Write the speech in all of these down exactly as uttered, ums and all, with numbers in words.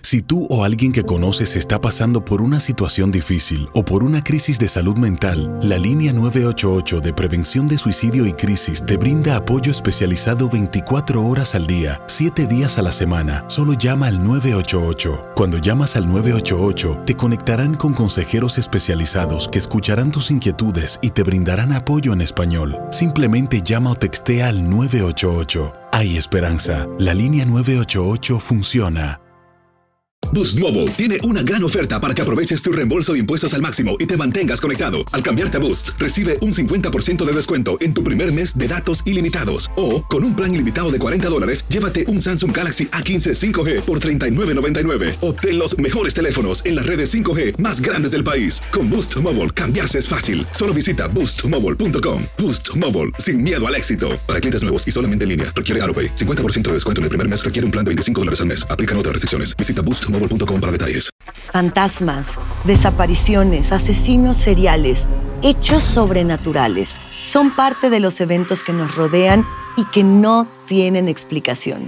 Si tú o alguien que conoces está pasando por una situación difícil o por una crisis de salud mental, la línea nueve ocho ocho de Prevención de Suicidio y Crisis te brinda apoyo especializado veinticuatro horas al día, siete días a la semana. Solo llama al nueve ocho ocho. Cuando llamas al nueve ocho ocho, te conectarán con consejeros especializados que escucharán tus inquietudes y te brindarán apoyo en español. Simplemente llama o textea al nueve ocho ocho. Hay esperanza. La línea nueve ocho ocho funciona. Boost Mobile tiene una gran oferta para que aproveches tu reembolso de impuestos al máximo y te mantengas conectado. Al cambiarte a Boost, recibe un cincuenta por ciento de descuento en tu primer mes de datos ilimitados. O, con un plan ilimitado de cuarenta dólares, llévate un Samsung Galaxy A quince cinco G por treinta y nueve noventa y nueve. Obtén los mejores teléfonos en las redes cinco G más grandes del país. Con Boost Mobile, cambiarse es fácil. Solo visita boost mobile punto com. Boost Mobile, sin miedo al éxito. Para clientes nuevos y solamente en línea, requiere AutoPay. cincuenta por ciento de descuento en el primer mes requiere un plan de veinticinco dólares al mes. Aplican otras restricciones. Visita boost mobile punto com para detalles. Fantasmas, desapariciones, asesinos seriales, hechos sobrenaturales son parte de los eventos que nos rodean y que no tienen explicación.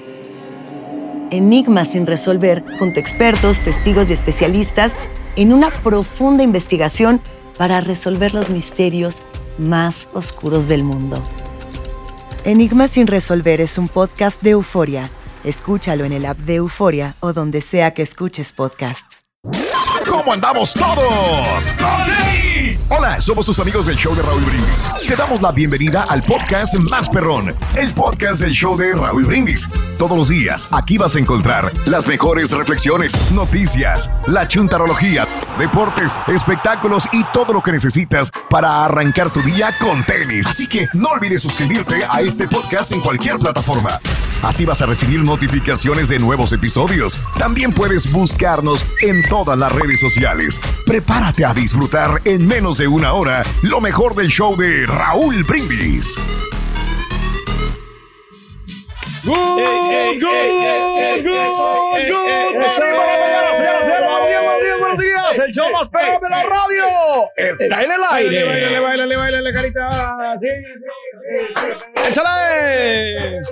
Enigmas sin resolver, junto a expertos, testigos y especialistas, en una profunda investigación para resolver los misterios más oscuros del mundo. Enigmas sin resolver es un podcast de Euforia. Escúchalo en el app de Euforia o donde sea que escuches podcasts. ¿Cómo andamos todos? ¡Tonis! Hola, somos tus amigos del show de Raúl Brindis. Te damos la bienvenida al podcast más perrón, el podcast del show de Raúl Brindis. Todos los días aquí vas a encontrar las mejores reflexiones, noticias, la chuntarología, deportes, espectáculos y todo lo que necesitas para arrancar tu día con tenis. Así que no olvides suscribirte a este podcast en cualquier plataforma. Así vas a recibir notificaciones de nuevos episodios. También puedes buscarnos en todas las redes sociales. Prepárate a disfrutar en menos de una hora lo mejor del show de Raúl Brindis. ¡Good, good, good, good! Buenos días, buenos días. El show más perro de la radio está en el aire. Báilale, báilale, báilale, carita. Sí, ¡échale!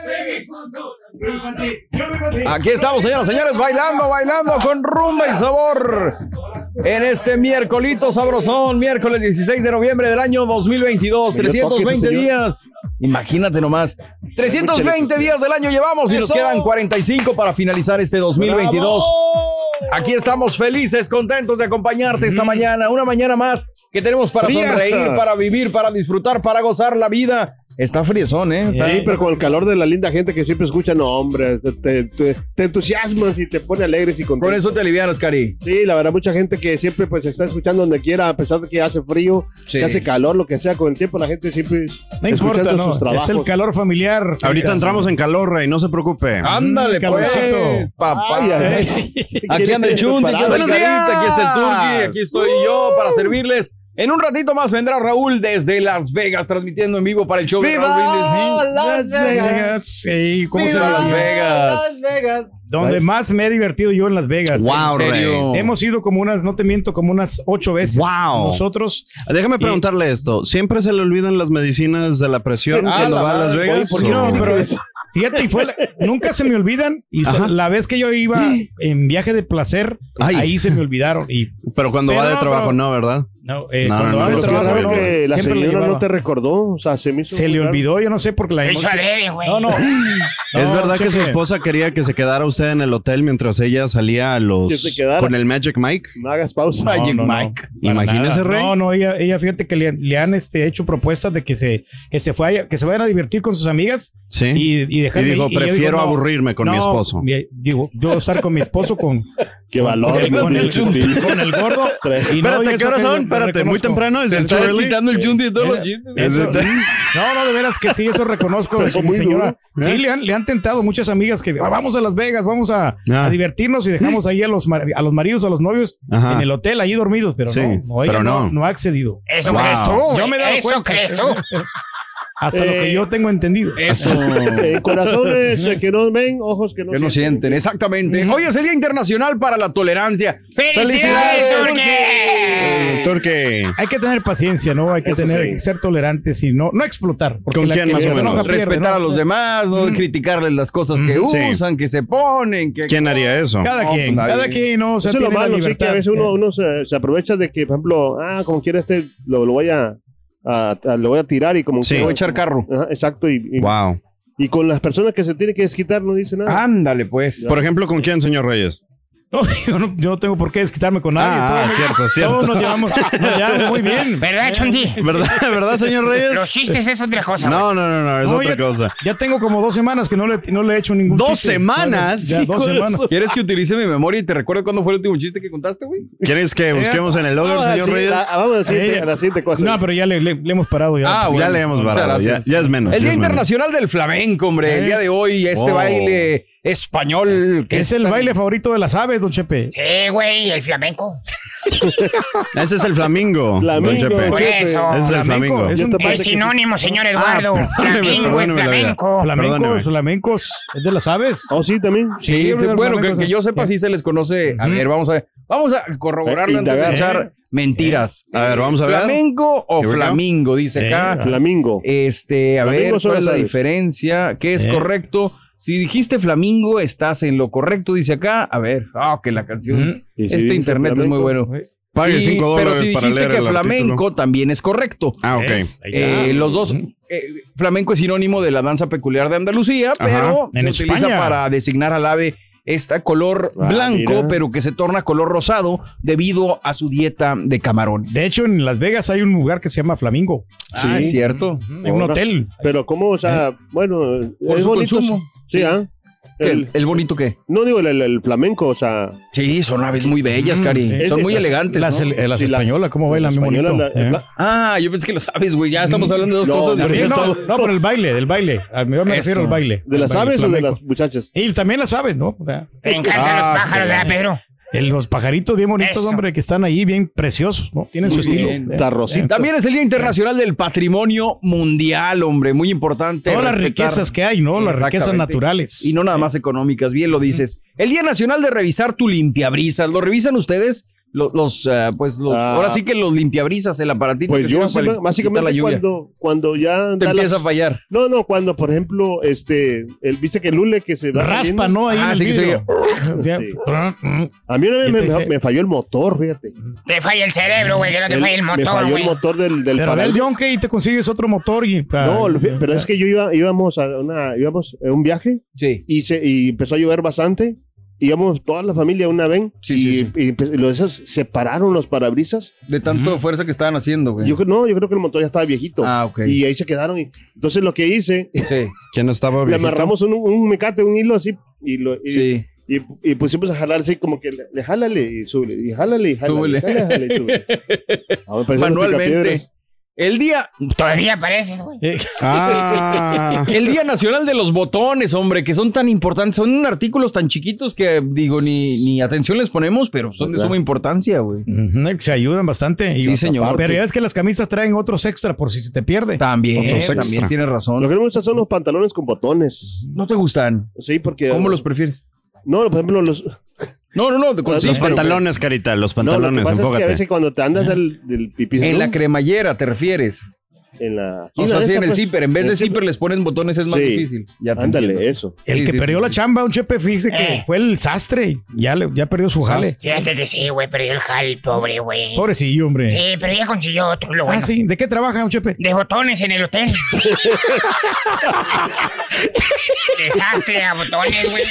Aquí estamos, señoras y señores, bailando, bailando con rumba y sabor. En este miércolito sabrosón, miércoles dieciséis de noviembre del año dos mil veintidós, trescientos veinte días. Imagínate nomás, trescientos veinte días del año llevamos y nos quedan cuarenta y cinco para finalizar este dos mil veintidós. Aquí estamos felices, contentos de acompañarte esta mañana, una mañana más que tenemos para sonreír, para vivir, para disfrutar, para gozar la vida. Está friezón, ¿eh? Está... Sí, pero con el calor de la linda gente que siempre escucha, no, hombre, te, te, te entusiasmas y te pone alegres y contentos. Con eso te alivianas, Cari. Sí, la verdad, mucha gente que siempre pues está escuchando donde quiera, a pesar de que hace frío, sí, que hace calor, lo que sea, con el tiempo la gente siempre no escuchando importa, no, sus trabajos. Es el calor familiar. Ahorita entramos en calor, Rey, no se preocupe. Ándale, pues, papá. Ay, ay, ay. Aquí anda el Chunti, aquí anda el Carita, aquí está el Turqui, aquí estoy yo para servirles. En un ratito más vendrá Raúl desde Las Vegas, transmitiendo en vivo para el show de Raúl Brindis. ¡Viva Las Vegas! Sí, ¿cómo se llama Las Vegas? Las Vegas. Donde más me he divertido yo en Las Vegas. Wow, en serio. Rey. Hemos ido como unas, no te miento, como unas ocho veces. Wow. Nosotros. Déjame preguntarle y... esto. ¿Siempre se le olvidan las medicinas de la presión ah, cuando la va a Las Vegas? ¿Por qué no? Pero es, fíjate, y fue la, nunca se me olvidan. Y so, la vez que yo iba en viaje de placer, Ay. ahí se me olvidaron. Y, pero cuando pero va de no, trabajo, pero, no, ¿verdad? No, eh, no, cuando no, va no, de trabajo, no, no, que la señora no te recordó, o sea, se me hizo se le olvidó, yo no sé, porque la emoción. No, no. Es no, verdad cheque. que su esposa quería que se quedara usted en el hotel mientras ella salía a los con el Magic Mike. No hagas pausa. No, Magic no, Mike. No, Imagínese, Rey. No, no, ella, ella fíjate que le, le han este, hecho propuestas de que se, que se fue, que se vayan a divertir con sus amigas. Sí. Y, y dejarme. Y dijo, y prefiero digo, no, aburrirme con no, mi esposo. Mi, digo, yo estar con mi esposo con. Qué valor. Con el, con el, con el, con el gordo. Y no, Espérate, ¿qué horas son? Espérate, muy temprano. Se está quitando el chunti de todos los chistes. No, no, de veras que sí, eso reconozco de mi señora. Duro, ¿eh? Sí, le han, le han tentado muchas amigas que ah, vamos a Las Vegas, vamos a, ah. a divertirnos y dejamos ahí a los, a los maridos, a los novios Ajá. en el hotel, ahí dormidos, pero sí, no, no, ella pero no. No, no ha accedido. Eso wow. crees tú. Yo me he dado Eso cuenta. crees tú. Hasta eh, lo que yo tengo entendido. Eso. Eh, corazones eh, que no ven, ojos que no que sienten. no sienten, exactamente. Mm-hmm. Hoy es el Día Internacional para la Tolerancia. ¡Felicidades, Turqui! Turki. Hay que tener paciencia, ¿no? Hay que Eso tener sí. que ser tolerantes y no, no explotar. ¿Con quién más o menos? Respetar a los demás, no criticarles las cosas que Sí. usan, que se ponen. Que... ¿Quién haría eso? Cada No, quien, pues, cada nadie. quien, ¿no? O sea, Eso es lo tiene la malo, sí, que a libertad. veces uno, uno se, se aprovecha de que, por ejemplo, ah, como quiera este, lo, lo voy a, a- a- lo voy a tirar y como Sí. quiera- Voy a echar carro. Ajá, exacto, y, y, Wow. y con las personas que se tiene que desquitar no dice nada. Ándale, pues. Por ejemplo, ¿con quién, señor Reyes? No, yo, no, yo no tengo por qué desquitarme con nadie. Ah, Todos- cierto, cierto. Todos nos llevamos, nos llevamos muy bien. ¿Verdad, Chonti? ¿Verdad, ¿verdad, señor Reyes? Los chistes es otra cosa. güey. No, no, no, no, es No, otra ya, cosa. ya tengo como dos semanas que no le, no le he hecho ningún ¿Dos chiste. semanas? Ya, Hijo dos de semanas. su- ¿Quieres que utilice mi memoria y te recuerde cuándo fue el último chiste que contaste, güey? ¿Quieres que busquemos en el logger, Vamos a señor decir- Reyes? a- vamos a decir Eh, a la siguiente cosa. No, pero ya le, le- le hemos parado ya. Ah, Ya le hemos Muchas varado, ya, gracias. ya es menos. El ya Día es menos. Internacional del Flamenco, hombre. El día de hoy, este Oh. baile español. Que es el tan- baile favorito de las aves, don Chepe. Sí, güey, el flamenco. Ese es el flamingo. Flamingo, don Chepe. Por Chepe. eso. Ese es el flamingo. Es Yo un te Es parece que sí. sinónimo, señor Eduardo. perdóneme, Flamingo es perdóneme la vida. flamenco. Flamencos, Perdóneme. flamencos, es de las aves. Oh, sí, también. Sí, Sí, sí, hombre, bueno, que, flamencos, que yo sepa, sí. sí se les conoce. A Ujú. ver, vamos a ver. Vamos a corroborarlo Eh, antes de indagar. echar mentiras. A ver, vamos a ver. ¿Flamenco o Here we go. flamingo? Dice Eh, acá. Flamingo. Este, a Flamingo ver, son ¿cuál es las la aves. diferencia? ¿Qué es Eh. correcto? Si dijiste flamingo, estás en lo correcto, dice acá. A ver, ah, que la canción. Ujú. Y si Este dice internet es flamenco, muy bueno. Pague Y- cinco pero dólares si para dijiste leer que el flamenco artículo. también es correcto. Ah, ok. Es, ahí Eh, está. los dos, eh, flamenco es sinónimo de la danza peculiar de Andalucía, Ajá. pero En se utiliza España. para designar al ave esta color Ah, blanco, mira. pero que se torna color rosado debido a su dieta de camarón. De hecho, en Las Vegas hay un lugar que se llama Flamingo. Ah, es cierto. En un Ahora. hotel. Pero cómo, o sea, bueno, Por es su bonito. consumo. Sí, ¿ah? ¿Qué? El- ¿El bonito qué? no digo el, el- el flamenco, o sea, Sí, son aves muy bellas, Cari. sí. Son Es- muy esas- elegantes. Las, ¿no? las Sí, la- españolas, ¿cómo bailan? la Bien española, bonito. la- ¿eh? la- Ah, yo pensé que lo sabes, güey. Ya estamos hablando de dos No, cosas pero Sí, diferentes. no, no, pero el baile, del baile. A mí me Eso. refiero al baile. ¿de las Al baile aves o de flamenco. las muchachas? Y también las aves, ¿no? O sea, Te encantan Ah, los pájaros, qué ¿verdad, Pedro? el- los pajaritos bien bonitos, Eso. hombre, que están ahí bien preciosos, ¿no? Tienen Muy su estilo. bien. Eh, Tarrocito. También es el Día Internacional del Patrimonio Mundial, hombre. Muy importante. Todas las respetar- riquezas que hay, ¿no? Las riquezas Exactamente. naturales. Y no nada más económicas, bien lo dices. El Día Nacional de Revisar tu limpiabrisas. ¿Lo revisan ustedes? Los, los, eh, pues los, Ah. ahora sí que los limpiabrisas, el aparatito Pues que yo sirve para básicamente, quitar la básicamente lluvia. cuando, cuando ya Te da empieza las- a fallar. No, no, cuando por ejemplo, este, el dice que el lule que se va Raspa, saliendo- ¿no? Ahí Ah, en el sí que se vidrio. Ya. Sí. Mm. A mí una vez ¿Qué me, te dice? me falló el motor, fíjate. Te falla el cerebro, güey, que no te El- falla el me motor, falló güey. el motor del, del Pero ve el parabrisas. yonke y te consigues otro motor y... No, lo- pero es que yo iba, íbamos a una, íbamos a un viaje Sí. y se, y empezó a llover bastante. Íbamos toda la familia una vez Sí, y, sí, sí. y empe- y los esos se pararon los parabrisas. De tanto fuerza que estaban haciendo, güey. Yo creo- no, yo creo que el motor ya estaba viejito. Ah, ok. Y ahí se quedaron. Y, entonces lo que hice, Sí, ¿Quién estaba le viejito? amarramos un, un mecate, un hilo así y lo y, sí. y, y pusimos a jalar así como que le, le jálale y súbele, y jálale y jálale. Súbele. jálale, jálale y súbele. Ah, me parecían los Manualmente. picapiedras. El día, Todavía pareces, güey. Ah, el Día Nacional de los Botones, hombre, que son tan importantes. Son artículos tan chiquitos que, digo, ni, ni atención les ponemos, pero son de ¿Verdad? suma importancia, güey. Ujú, que se ayudan bastante. Y- Sí, señor. Pero ya ves que las camisas traen otros extra por si se te pierde. También, Otros extra. también tienes Lo razón. que no me gusta son los pantalones con botones. ¿No te gustan? Sí, porque. ¿Cómo los prefieres? No, por ejemplo, los. No, no, no, con Los sí, los pero- pantalones, Carita, los No, lo pantalones, que pasa es que a enfócate. veces cuando te andas del, del pipí. En la cremallera, ¿te refieres? En la. O sí, sea, la sí, esa, en el pues. zipper. En vez En de el zipper les ponen botones, es más Sí. difícil. Ya te Ándale, entiendo. eso. El Sí, que sí, perdió sí, la sí. chamba, un chepe, fíjese que Eh. fue el sastre. Ya, le, ya perdió su jale. Fíjate que sí, güey, perdió el jal, pobre, güey. Pobrecillo, hombre. Sí, pero ya consiguió otro, lo bueno. Ah, sí. ¿De qué trabaja, un chepe? De botones en el hotel. Desastre a botones, güey.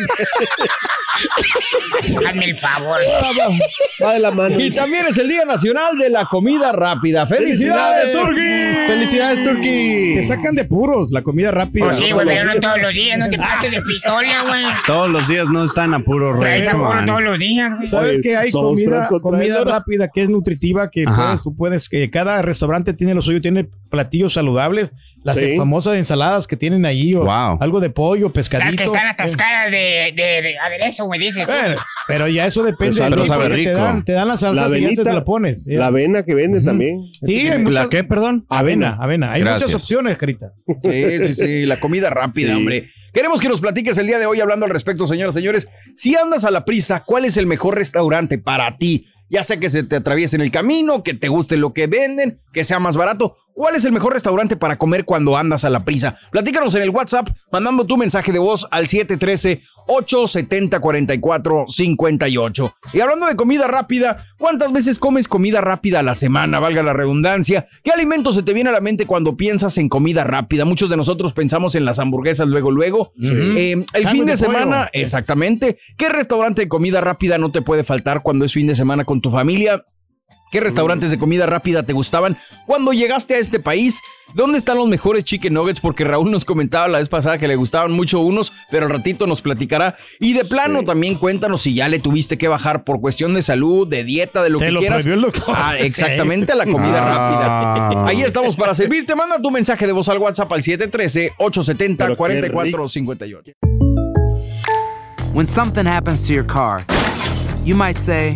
Hazme el favor. Va de la mano. Y también es el Día Nacional de la Comida Rápida. ¡Felicidades, ¡Felicidades! Turki! ¡Felicidades, Turki! Te sacan de puros la comida rápida. Pues sí, güey, pero no todos los días. No te pases de pistola, güey. Todos los días no están a puro Traes rey, sabor man. todos los días, güey. ¿Sabes Oye, que hay somos comida, tres contra comida él, ¿no? rápida que es nutritiva? Que Ajá. puedes, tú puedes, que cada restaurante tiene lo suyo, tiene platillos saludables, las Sí. famosas ensaladas que tienen ahí, o Wow. algo de pollo, pescadito. Las que están atascadas de, de, de aderezo, güey, dices. tú. Bueno, pero ya eso depende Pero del sabe tipo que te rico. dan, te dan las salsas La y ya se te avenita, la pones. La avena que venden también. Sí, hay ¿La muchas- qué, perdón? Avena, avena. Hay Gracias. muchas opciones, Carita. Sí, sí, sí, la comida rápida, Sí. hombre. Queremos que nos platiques el día de hoy hablando al respecto, señoras y señores. Si andas a la prisa, ¿cuál es el mejor restaurante para ti? Ya sea que se te atraviese en el camino, que te guste lo que venden, que sea más barato. ¿Cuál es el mejor restaurante para comer cuando andas a la prisa? Platícanos en el WhatsApp, mandando tu mensaje de voz al siete uno tres, ocho siete cero, cuatro cuatro cinco ocho. Y hablando de comida rápida, ¿cuántas veces comes comida rápida a la semana? Valga la redundancia. ¿Qué alimento se te viene a la mente cuando piensas en comida rápida? Muchos de nosotros pensamos en las hamburguesas luego, luego. Sí. Eh, el fin de, de semana, exactamente. ¿Qué restaurante de comida rápida no te puede faltar cuando es fin de semana con tu familia? ¿Qué restaurantes de comida rápida te gustaban cuando llegaste a este país? ¿Dónde están los mejores chicken nuggets? Porque Raúl nos comentaba la vez pasada que le gustaban mucho unos, pero al ratito nos platicará. Y de plano sí. También cuéntanos si ya le tuviste que bajar por cuestión de salud, de dieta, de lo te que lo quieras. El doctor. Ah, exactamente, a la comida ah. rápida. Ahí estamos para servirte. Manda tu mensaje de voz al WhatsApp al siete uno tres, ocho siete cero, cuatro cuatro cinco ocho. When something happens to your car, you might say,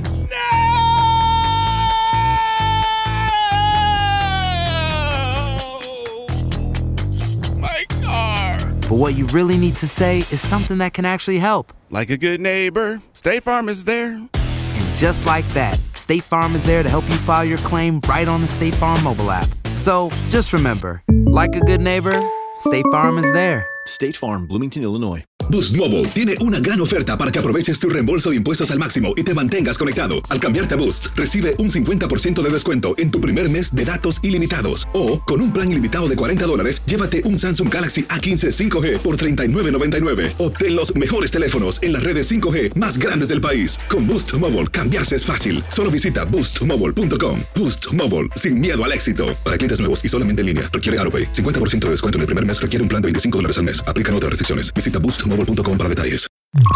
but what you really need to say is something that can actually help. Like a good neighbor, State Farm is there. And just like that, State Farm is there to help you file your claim right on the State Farm mobile app. So just remember, like a good neighbor, State Farm is there. State Farm, Bloomington, Illinois. Boost Mobile tiene una gran oferta para que aproveches tu reembolso de impuestos al máximo y te mantengas conectado. Al cambiarte a Boost, recibe un cincuenta por ciento de descuento en tu primer mes de datos ilimitados. O, con un plan ilimitado de cuarenta dólares, llévate un Samsung Galaxy A quince cinco G por treinta y nueve noventa y nueve. Obtén los mejores teléfonos en las redes cinco G más grandes del país. Con Boost Mobile, cambiarse es fácil. Solo visita boost mobile punto com. Boost Mobile, sin miedo al éxito. Para clientes nuevos y solamente en línea, requiere AutoPay. cincuenta por ciento de descuento en el primer mes requiere un plan de veinticinco dólares al mes. Aplican otras restricciones. Visita boost mobile punto com para detalles.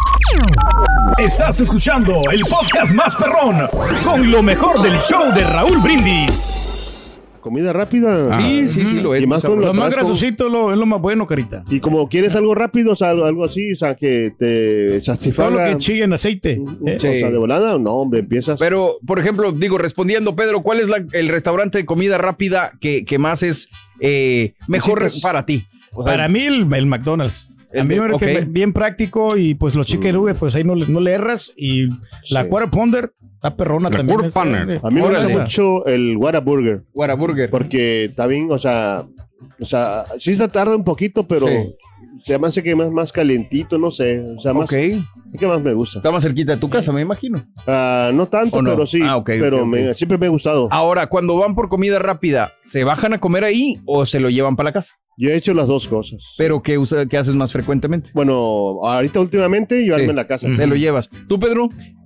Estás escuchando el podcast más perrón con lo mejor del show de Raúl Brindis. Comida rápida. Sí, sí, sí, lo es. Y más con lo más grasosito lo, es lo más bueno, carita. Y como quieres algo rápido, o sea, algo, algo así, o sea, que te satisfaga. Todo lo que chille en aceite. ¿Eh? Sí. O sea, de volada, no, hombre, empiezas. Pero, por ejemplo, digo, respondiendo, Pedro, ¿cuál es la, el restaurante de comida rápida que, que más es eh, mejor sí, para ti? O sea, para mí, el, el McDonald's. A mí me parece okay. que bien práctico y pues los chicken nuggets, pues ahí no, no le erras. Y sí. la Quarter Pounder está perrona la también. Es, eh, a mí me gusta mucho el Whataburger. Whataburger. Porque está bien, o sea, o sea, sí se tarda un poquito, pero sí. se me hace que más, más calientito, no sé. O sea, más. Ok. ¿Qué más me gusta? Está más cerquita de tu casa, me imagino. Uh, no tanto, no? pero sí. Ah, okay, pero okay, okay. Me, siempre me ha gustado. Ahora, cuando van por comida rápida, ¿se bajan a comer ahí o se lo llevan para la casa? Yo he hecho las dos cosas. ¿Pero qué, usa, qué haces más frecuentemente? Bueno, ahorita últimamente llevarme sí. en la casa. Te lo llevas. ¿Tú, Pedro?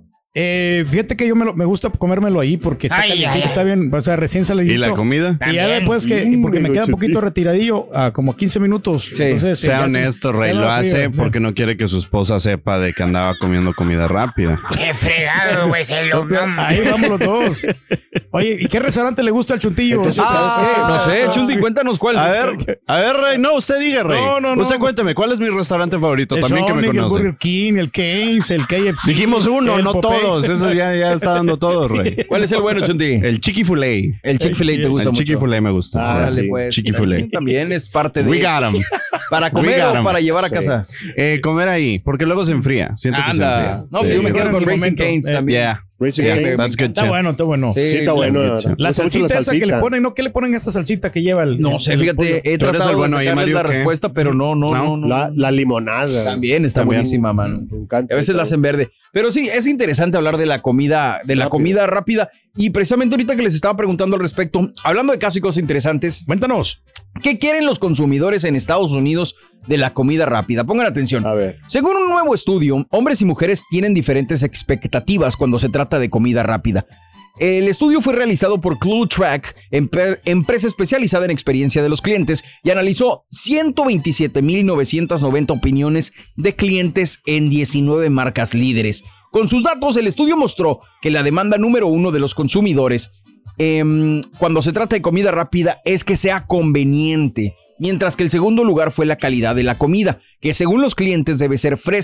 Eh, fíjate que yo me, lo, me gusta comérmelo ahí porque está, ay, ay, está bien, o sea, recién salidito. ¿Y la comida? Y ya después que, porque me queda un poquito retiradillo, a como quince minutos. Sí. Entonces, sea sí, honesto, Rey, lo hace porque no quiere que su esposa sepa de que andaba comiendo comida rápida. Qué fregado, güey, se lo... Ahí vamos los dos. Oye, ¿y qué restaurante le gusta al Chuntillo? Entonces, ¿sabes qué? No sé, Chunti, cuéntanos cuál. A ver, a ver, Rey, no, usted diga, Rey. No, no, no. Usted cuénteme, ¿cuál es mi restaurante favorito? El También Sonic, que me conoce. El Burger King, el Cane's, el K F C. Dijimos uno, no Popeyes. Todos. Eso ya, ya está dando todo, Rey. ¿Cuál es el bueno, Chunti? El Chick-fil-A. El Chick-fil-A te gusta el mucho. El Chick-fil-A me gusta. Ah, dale, sí. Pues. Chick-fil-A. También es parte de... We got em. ¿Para comer o para llevar a sí. casa? Eh, comer ahí, porque luego se enfría. Siento Anda. que se enfría. No, sí. yo me quedo con Raising Cane's también. Yeah. Yeah, that's good, está bueno, está bueno. Sí, sí está bueno. La salsita, la salsita esa que le ponen, ¿no? ¿Qué le ponen a esa salsita que lleva el... No sé, fíjate, he tratado bueno de sacarle la ¿qué? respuesta, pero no, no, no. no. La, la limonada. También está También. buenísima, mano. Me encanta. A veces la hacen verde. Pero sí, es interesante hablar de la comida, de la rápida. comida rápida. Y precisamente ahorita que les estaba preguntando al respecto, hablando de casos y cosas interesantes. Cuéntanos. ¿Qué quieren los consumidores en Estados Unidos de la comida rápida? Pongan atención. A ver. Según un nuevo estudio, hombres y mujeres tienen diferentes expectativas cuando se trata de comida rápida. El estudio fue realizado por Clue Track, empresa especializada en experiencia de los clientes, y analizó ciento veintisiete mil novecientas noventa opiniones de clientes en diecinueve marcas líderes. Con sus datos, el estudio mostró que la demanda número uno de los consumidores eh, cuando se trata de comida rápida es que sea conveniente, mientras que el segundo lugar fue la calidad de la comida, que según los clientes debe ser fresca,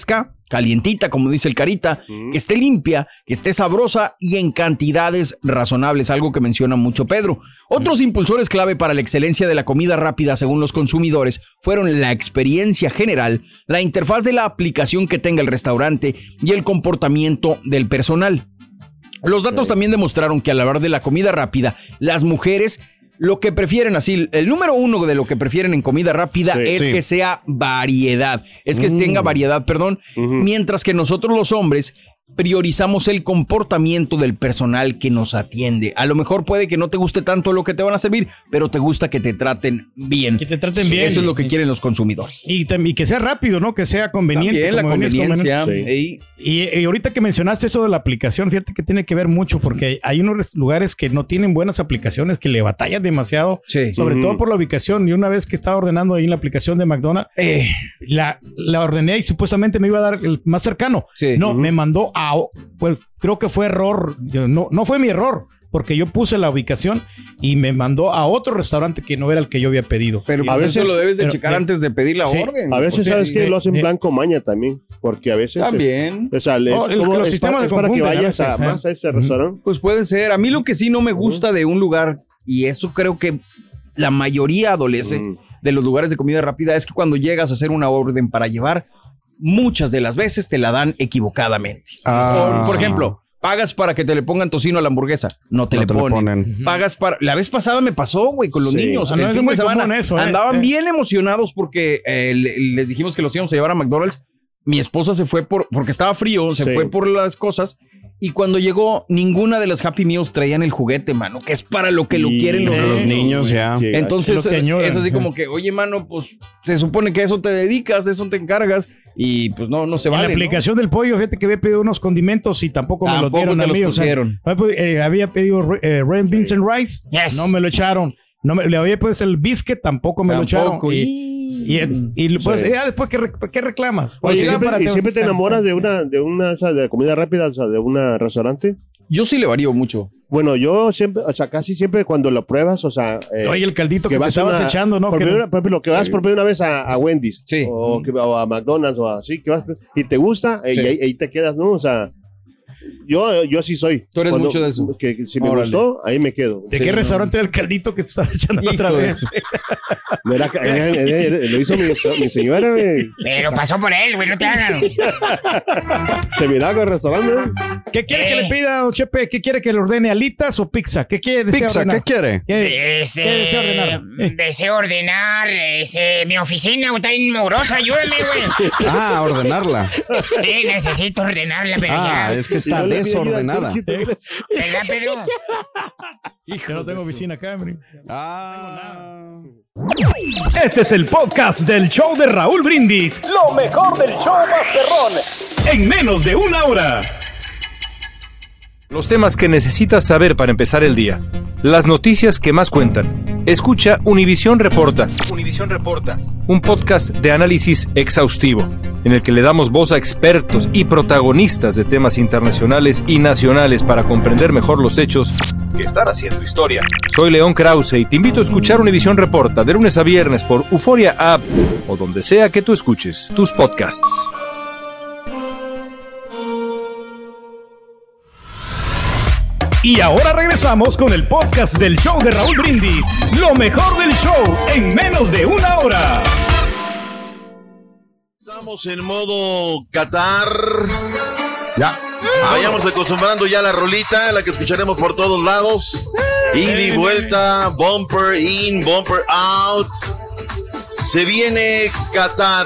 calientita, como dice el Carita, mm. que esté limpia, que esté sabrosa y en cantidades razonables, algo que menciona mucho Pedro. Otros mm. impulsores clave para la excelencia de la comida rápida, según los consumidores, fueron la experiencia general, la interfaz de la aplicación que tenga el restaurante y el comportamiento del personal. Los datos sí. también demostraron que al hablar de la comida rápida, las mujeres lo que prefieren, así, el número uno de lo que prefieren en comida rápida sí, es sí. que sea variedad, es que mm. tenga variedad, perdón, uh-huh. mientras que nosotros los hombres priorizamos el comportamiento del personal que nos atiende. A lo mejor puede que no te guste tanto lo que te van a servir, pero te gusta que te traten bien. Que te traten sí, bien. Eso es lo que quieren los consumidores. Y, y que sea rápido, ¿no? Que sea conveniente. También la conveniencia. Sí. Y, y ahorita que mencionaste eso de la aplicación, fíjate que tiene que ver mucho porque hay unos lugares que no tienen buenas aplicaciones, que le batallan demasiado, sí. sobre uh-huh. todo por la ubicación. Y una vez que estaba ordenando ahí en la aplicación de McDonald's, eh, la, la ordené y supuestamente me iba a dar el más cercano. Sí. No, uh-huh. me mandó a... Pues creo que fue error, no, no fue mi error, porque yo puse la ubicación y me mandó a otro restaurante que no era el que yo había pedido. Pero a veces lo debes de pero, checar pero, antes de pedir la sí, orden. A veces sabes que lo hacen eh, blanco maña también, porque a veces también. Es, o sea, les, no, el, como, los es, sistemas para, de es para que vayas a veces, a, ¿eh? más a ese uh-huh. restaurante. Pues puede ser. A mí lo que sí no me gusta uh-huh. de un lugar, y eso creo que la mayoría adolece uh-huh. de los lugares de comida rápida, es que cuando llegas a hacer una orden para llevar, muchas de las veces te la dan equivocadamente. Ah, por, por ejemplo, pagas para que te le pongan tocino a la hamburguesa. No te, no le, te ponen. le ponen. Pagas para... La vez pasada me pasó, güey, con los sí. niños. Ah, no, el fin de semana eso, eh, andaban eh. bien emocionados porque eh, les dijimos que los íbamos a llevar a McDonald's. Mi esposa se fue por... Porque estaba frío, se sí. fue por las cosas. Y cuando llegó, ninguna de las Happy Meals traían el juguete, mano, que es para lo que y lo quieren los, los niños, ya. Entonces, es así como que, oye, mano, pues se supone que a eso te dedicas, de eso te encargas, y pues no, no se vale. En la aplicación ¿no? del pollo, fíjate que había pedido unos condimentos y tampoco, tampoco me los dieron a mí. O sea, eh, había pedido eh, red beans and rice, yes. no me lo echaron. No me, le había puesto el biscuit, tampoco me tampoco, lo echaron. Y, y, y pues, sí. ya después, ¿qué, ¿qué reclamas? Pues Oye, siempre, para ¿y te, siempre te enamoras de una, de una, o sea, de comida rápida, o sea, de un restaurante? Yo sí le varío mucho. Bueno, yo siempre, o sea, casi siempre cuando lo pruebas, o sea... Eh, Oye, el caldito que, que te estabas una, echando, ¿no? Por, que primera, por ejemplo, que vas por primera vez a, a Wendy's, sí. o, que, o a McDonald's, o así, que vas, y te gusta, sí. y ahí, ahí te quedas, ¿no? O sea... Yo, yo sí soy. Tú eres Cuando, mucho de eso. Que, que si me Órale. gustó, ahí me quedo. ¿De sí, qué no. restaurante era el caldito que te estaba echando Hijo otra vez? Era, eh, eh, eh, lo hizo mi, mi señora. Eh. Pero pasó por él, güey, no te hagan. Se miraba con el restaurante. ¿Qué quiere eh. que le pida, don Chepe? ¿Qué quiere que le ordene? ¿Alitas o pizza? ¿Qué quiere desea pizza, ordenar? ¿Qué quiere? ¿Qué, este, ¿Qué desea ordenar? Eh. Deseo ordenar este, mi oficina, está inmugrosa, ayúdame, güey. Ah, ordenarla. Sí, necesito ordenarla, pero ah, ya. es que está desordenada. ¿Verdad, Pedro? Hijo, no tengo oficina acá, hombre. Ah. Este es el podcast del show de Raúl Brindis. Lo mejor del show Masterrón. En menos de una hora. Los temas que necesitas saber para empezar el día. Las noticias que más cuentan. Escucha Univisión Reporta. Univisión Reporta. Un podcast de análisis exhaustivo, en el que le damos voz a expertos y protagonistas de temas internacionales y nacionales para comprender mejor los hechos que están haciendo historia. Soy León Krause y te invito a escuchar Univisión Reporta de lunes a viernes por Euforia App o donde sea que tú escuches tus podcasts. Y ahora regresamos con el podcast del show de Raúl Brindis. Lo mejor del show en menos de una hora. Estamos en modo Qatar. Ya. Vayamos acostumbrando ya la rolita, la que escucharemos por todos lados. Ida y vuelta, bumper in, bumper out. Se viene Qatar.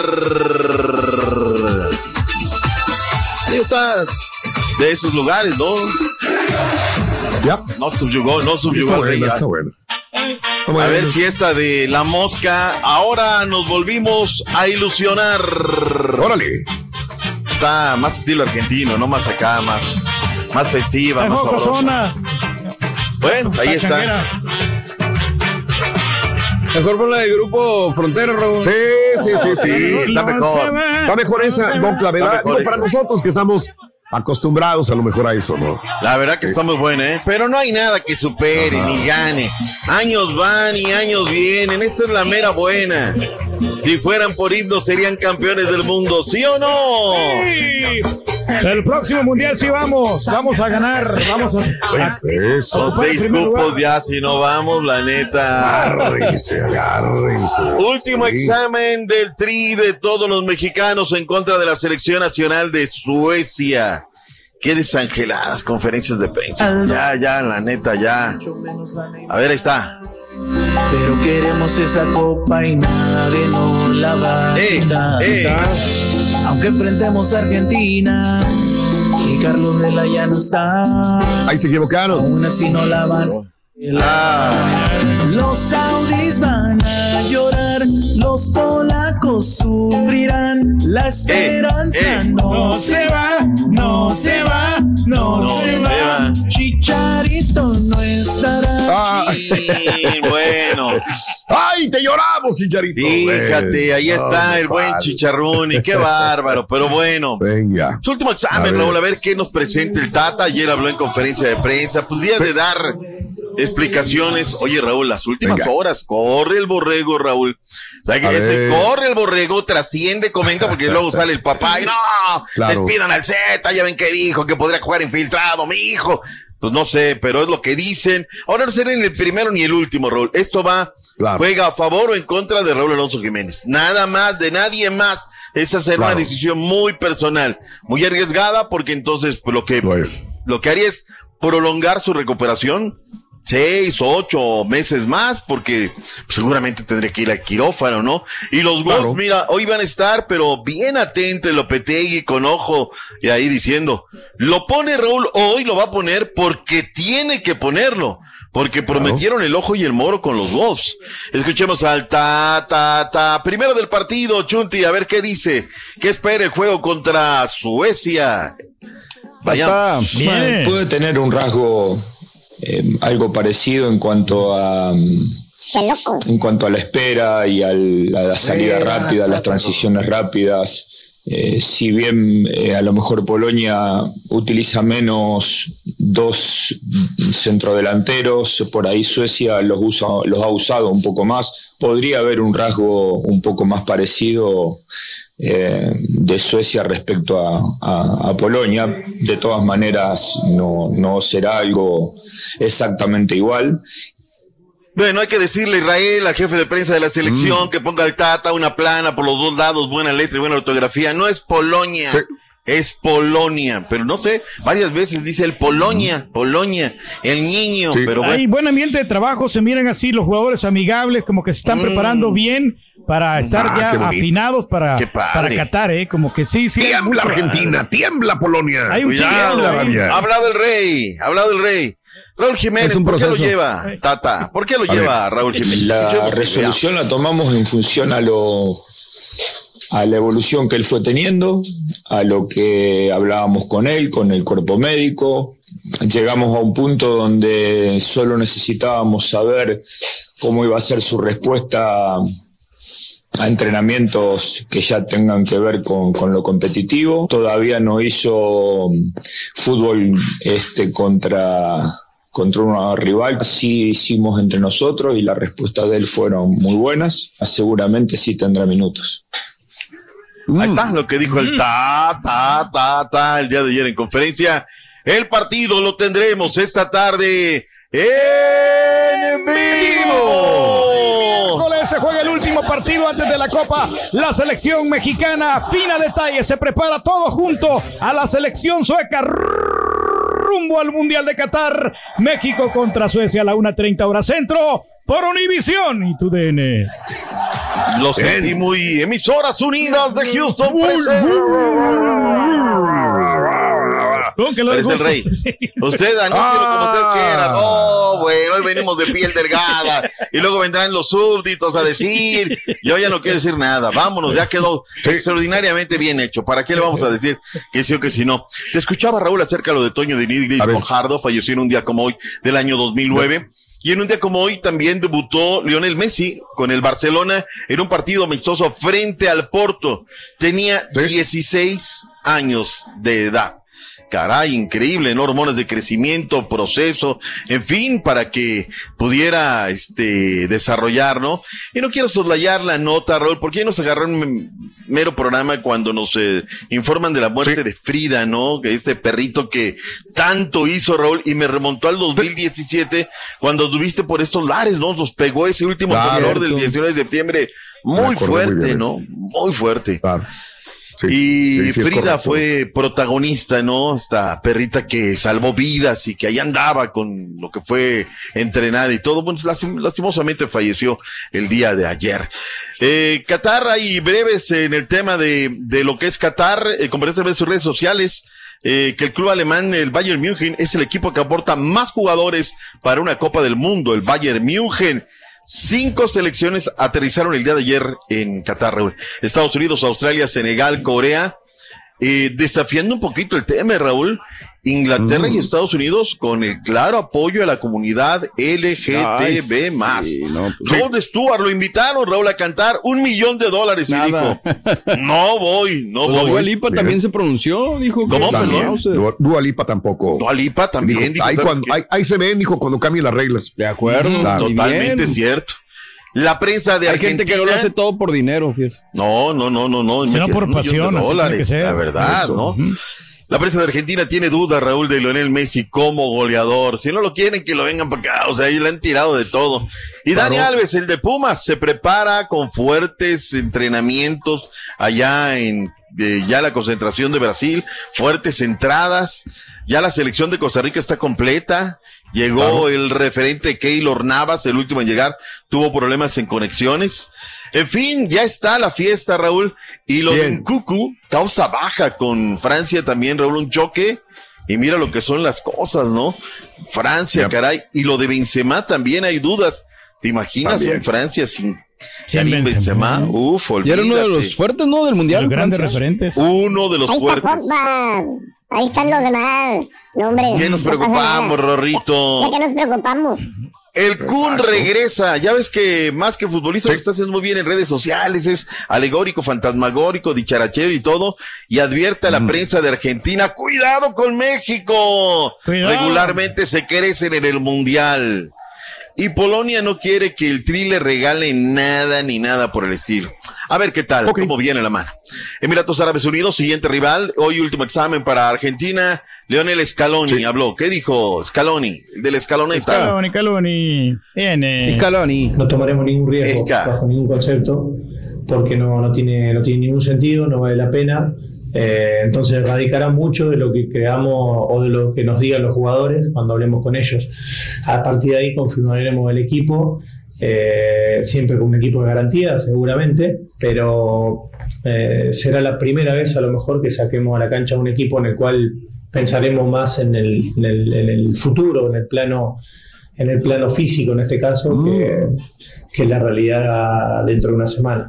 Ahí está. De esos lugares, ¿no? Ya. No subyugó, no subyugó. Está bueno, está bueno. A bueno. ver si esta de la mosca. Ahora nos volvimos a ilusionar. Órale. Está más estilo argentino, no más acá, más, más festiva, más sabrosa. Bueno, ahí la está. Changuera. Mejor por la del grupo Frontera, Raúl. Sí, sí, sí, sí. Está mejor. Está mejor esa, Don Clavedad. Para nosotros que estamos acostumbrados a lo mejor a eso, ¿no? La verdad que está muy buena, ¿eh? Pero no hay nada que supere Ajá. ni gane. Años van y años vienen. Esto es la mera buena. Si fueran por himnos serían campeones del mundo, ¿sí o no? Sí. El próximo mundial sí vamos, vamos a ganar, vamos a... a Son seis cupos ya, si no vamos, la neta. Agárrense, agárrense. Último sí. examen del tri de todos los mexicanos en contra de la selección nacional de Suecia. Qué desangeladas conferencias de prensa. Ya, ya, la neta, ya. A ver, ahí está. Pero queremos esa copa y nadie nos la va a quitar. Eh, eh. Aunque enfrentemos a Argentina y Carlos Vela ya no está. Ahí se equivocaron. Aún así no la van a ah. Los saudis van a llorar, los polacos sufrirán. La esperanza eh, eh. no se va, no se va, no, no se, se va. va. Chicharito no estará. Sí, bueno. ¡Ay, te lloramos, Chicharito! Fíjate, ahí está oh, el buen padre. Chicharrón y qué bárbaro, pero bueno. Venga. Su último examen, a Raúl, a ver qué nos presenta el Tata. Ayer habló en conferencia de prensa, pues día sí. de dar explicaciones. Oye, Raúl, las últimas Venga. horas, corre el borrego, Raúl. O sea, que ese corre el borrego, trasciende, comenta, porque luego sale el papá y no, claro. despidan al Z, ya ven que dijo que podría jugar infiltrado, mi hijo. Pues no sé, pero es lo que dicen. Ahora no será ni el primero ni el último, Raúl. Esto va, claro. juega a favor o en contra de Raúl Alonso Jiménez. Nada más, de nadie más. Es hacer claro. una decisión muy personal, muy arriesgada, porque entonces pues, lo que pues. lo que haría es prolongar su recuperación seis, ocho meses más, porque seguramente tendré que ir al quirófano, ¿no? Y los Wolves, claro. mira, hoy van a estar, pero bien atento el Lopetegui con ojo, y ahí diciendo, lo pone Raúl, hoy lo va a poner porque tiene que ponerlo, porque prometieron claro. el ojo y el moro con los Wolves. Escuchemos al ta, ta, ta, primero del partido, Chunti, a ver qué dice, qué espera el juego contra Suecia. Vaya, bien. Puede tener un rasgo Eh, algo parecido en cuanto a en cuanto a la espera y al, a la salida rápida, las transiciones rápidas. Eh, si bien eh, a lo mejor Polonia utiliza menos dos centrodelanteros, por ahí Suecia los usa, los ha usado un poco más. Podría haber un rasgo un poco más parecido eh, de Suecia respecto a, a, a Polonia. De todas maneras, no, no será algo exactamente igual. Bueno, hay que decirle a Israel, al jefe de prensa de la selección, mm. que ponga el Tata una plana por los dos lados, buena letra y buena ortografía. No es Polonia, sí. es Polonia. Pero no sé, varias veces dice el Polonia, mm. Polonia, el niño. Sí. Pero bueno. Hay buen ambiente de trabajo, se miran así los jugadores amigables, como que se están mm. preparando bien para estar ah, ya afinados para, para Qatar, ¿eh? Como que sí, sí. Tiembla Argentina, a... tiembla Polonia. Hay un Cuidado, ha hablado el rey, ha hablado el rey. Raúl Jiménez, ¿por qué lo lleva, Tata? ¿Por qué lo a lleva ver. Raúl Jiménez? La Escuchemos resolución la tomamos en función a lo a la evolución que él fue teniendo, a lo que hablábamos con él, con el cuerpo médico. Llegamos a un punto donde solo necesitábamos saber cómo iba a ser su respuesta a entrenamientos que ya tengan que ver con, con lo competitivo. Todavía no hizo fútbol este contra... contra un rival, sí hicimos entre nosotros y las respuestas de él fueron muy buenas. Seguramente sí tendrá minutos. Ahí está lo que dijo el ta, ta, ta, ta el día de ayer en conferencia. El partido lo tendremos esta tarde en vivo. Se juega el último partido antes de la Copa. La selección mexicana afina detalles, se prepara todo junto a la selección sueca rumbo al Mundial de Qatar. México contra Suecia a la una treinta hora centro por Univisión y tu D N. Lo sentí muy Emisoras Unidas de Houston. Es el rey. Sí. Usted anúncielo como usted quiera. No, bueno, hoy venimos de piel delgada y luego vendrán los súbditos a decir. Yo ya no quiero decir nada. Vámonos, ya quedó sí. extraordinariamente bien hecho. ¿Para qué le vamos a decir que sí o que sí no? Te escuchaba, Raúl, acerca de lo de Toño de Nigris Fajardo. Falleció en un día como hoy del año dos mil nueve. Y en un día como hoy también debutó Lionel Messi con el Barcelona en un partido amistoso frente al Porto. Tenía ¿Sí? dieciséis años de edad. caray, increíble, ¿no? Hormonas de crecimiento, proceso, en fin, para que pudiera este desarrollar, ¿no? Y no quiero soslayar la nota, Raúl, porque ya nos agarró un mero programa cuando nos eh, informan de la muerte sí. de Frida, ¿no? Este perrito que tanto hizo, Raúl, y me remontó al dos mil diecisiete, cuando estuviste por estos lares, ¿no? Nos pegó ese último temblor del diecinueve de septiembre, muy fuerte, muy ¿no? Muy fuerte. Claro. Sí, y sí, sí Frida fue protagonista, ¿no? Esta perrita que salvó vidas y que ahí andaba con lo que fue entrenada y todo. Bueno, lastim- lastimosamente falleció el día de ayer. Eh, Qatar, hay breves en el tema de, de lo que es Qatar, eh, compartió a través de sus redes sociales. Eh, que el club alemán, el Bayern München, es el equipo que aporta más jugadores para una Copa del Mundo, el Bayern München. Cinco selecciones aterrizaron el día de ayer en Qatar, Raúl. Estados Unidos, Australia, Senegal, Corea, eh, desafiando un poquito el tema, Raúl. Inglaterra mm. y Estados Unidos con el claro apoyo a la comunidad L G T B más. Sí, no, pues, Rod sí. Stewart lo invitaron, Raúl, a cantar un millón de dólares y dijo, no voy, no pues voy. Dua Lipa Bien. también se pronunció, dijo. ¿Cómo? No, Dua, Dua Lipa tampoco. Dua Lipa también. Dijo, dijo, ahí, cuando, ahí, ahí se ven, dijo, cuando cambien las reglas. De acuerdo. Mm, claro. Totalmente bien. cierto. La prensa de Hay Argentina. gente que no lo hace todo por dinero, fíjate. No, no, no, no, no. Sino por pasión, dólares, que sea. la verdad, Eso. ¿no? Uh-huh. La prensa de Argentina tiene dudas, Raúl, de Lionel Messi como goleador. Si no lo quieren, que lo vengan para acá. O sea, ellos le han tirado de todo. Y claro. Dani Alves, el de Pumas, se prepara con fuertes entrenamientos allá en de, ya la concentración de Brasil, fuertes entradas. Ya la selección de Costa Rica está completa. Llegó claro. el referente Keylor Navas, el último en llegar. Tuvo problemas en conexiones. En fin, ya está la fiesta, Raúl. Y lo Bien. de Nkunku causa baja con Francia también, Raúl, un choque. Y mira lo que son las cosas, ¿no? Francia, yep. caray. Y lo de Benzema también hay dudas. ¿Te imaginas un Francia sin Karim Benzema? Benzema? Uf, olvídate. Y era uno de los fuertes, ¿no? Del Mundial. Los grandes referentes. Uno de los Ahí fuertes. Está Ahí están los demás. No, hombre. ¿Qué nos no preocupamos, Rorrito? ¿De qué nos preocupamos? El Kun regresa, ya ves que más que futbolista sí. lo está haciendo muy bien en redes sociales, es alegórico, fantasmagórico, dicharachero y todo, y advierte a la mm. prensa de Argentina, cuidado con México, Cuidado. regularmente se crecen en el Mundial, y Polonia no quiere que el Tri le regale nada ni nada por el estilo. A ver qué tal, okay. cómo viene la mano. Emiratos Árabes Unidos, siguiente rival, hoy último examen para Argentina. Leonel Scaloni sí. habló. ¿Qué dijo Scaloni? El del Scaloni. Scaloni, Scaloni. Viene. Scaloni. No tomaremos ningún riesgo Esca. bajo ningún concepto, porque no, no, tiene, no tiene ningún sentido, no vale la pena. Eh, entonces radicará mucho de lo que creamos o de lo que nos digan los jugadores cuando hablemos con ellos. A partir de ahí confirmaremos el equipo, eh, siempre con un equipo de garantía, seguramente, pero eh, será la primera vez a lo mejor que saquemos a la cancha un equipo en el cual pensaremos más en el, en el, en el futuro, en el plano, en el plano físico en este caso, mm. que, que la realidad dentro de una semana.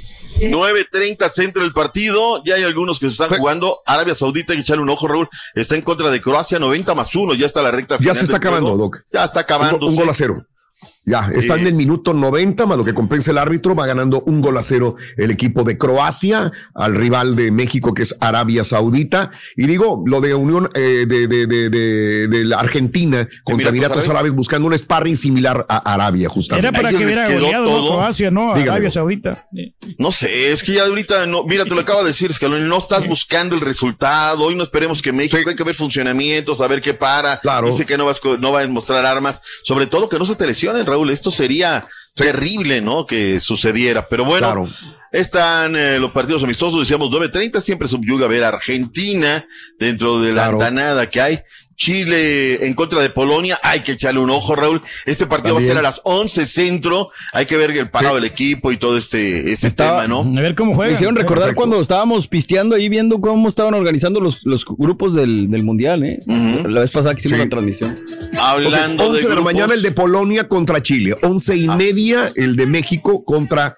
nueve treinta centro del partido, ya hay algunos que se están jugando. Arabia Saudita, hay que echarle un ojo, Raúl, está en contra de Croacia, noventa más uno, ya está la recta final. Ya se está acabando, Doc. Ya está acabando. Un, un gol a cero. Ya, está en el minuto noventa, más lo que compensa el árbitro, va ganando un gol a cero el equipo de Croacia al rival de México, que es Arabia Saudita. Y digo, lo de Unión eh, de, de, de, de, de la Argentina contra Emiratos Árabes, buscando un sparring similar a Arabia, justamente. Era para que hubiera goleado ¿no? Croacia, ¿no? A Dígame. Arabia Saudita. No sé, es que ya ahorita, no, mira, te lo acabo de decir, Scaloni, no estás sí. buscando el resultado. Hoy no esperemos que México, sí. hay que ver funcionamientos, a ver qué para. Claro. Dice que no vas, no va a mostrar armas, sobre todo que no se te lesionen, Raúl. Esto sería sí. terrible, ¿no? Que sucediera, pero bueno, claro. están eh, los partidos amistosos, decíamos nueve treinta, siempre subyuga a ver a Argentina dentro de la claro. andanada que hay. Chile en contra de Polonia, hay que echarle un ojo, Raúl. Este partido También. va a ser a las once centro, hay que ver el parado sí. del equipo y todo este, este Estaba, tema, ¿no? A ver cómo juega. Me hicieron recordar Perfecto. cuando estábamos pisteando ahí, viendo cómo estaban organizando los, los grupos del, del Mundial, ¿eh? Uh-huh. La vez pasada que hicimos sí. la transmisión. Hablando Entonces, once de, de la mañana el de Polonia contra Chile, once y ah. media el de México contra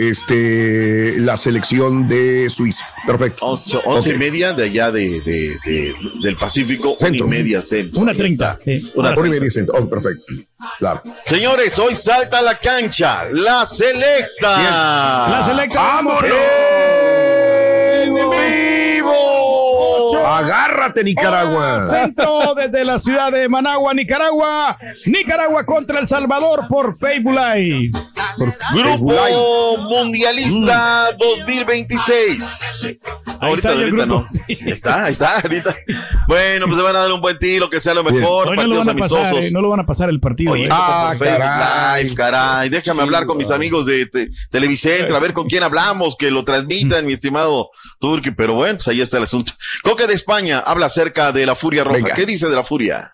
este la selección de Suiza. Perfecto. once, once okay. y media de allá de, de, de del Pacífico, centro. Una y media centro. Una treinta. Sí. Una, una y media centro. Oh, perfecto. Claro. Señores, hoy salta a la cancha la selecta. Bien. La selecta. ¡Vámonos! ¡En vivo! Agárrate, Nicaragua. Centro desde la ciudad de Managua, Nicaragua. Nicaragua contra El Salvador por Facebook Live. Por Grupo Facebook Mundialista mm. dos mil veintiséis. Ahí ahorita, está ahorita el no. Sí. Ahí está, ahí está, ahorita. Bueno, pues se van a dar un buen tiro, que sea lo mejor. Hoy no lo van a pasar, eh, no lo van a pasar el partido. Oye, eh. ah, caray. Live, caray. Déjame sí, hablar con mis amigos de te, Televicentro, a ver con quién hablamos, que lo transmitan, mi estimado Turki. Pero bueno, pues ahí está el asunto. Coque de España habla acerca de la Furia Roja. Venga. ¿Qué dice de la Furia?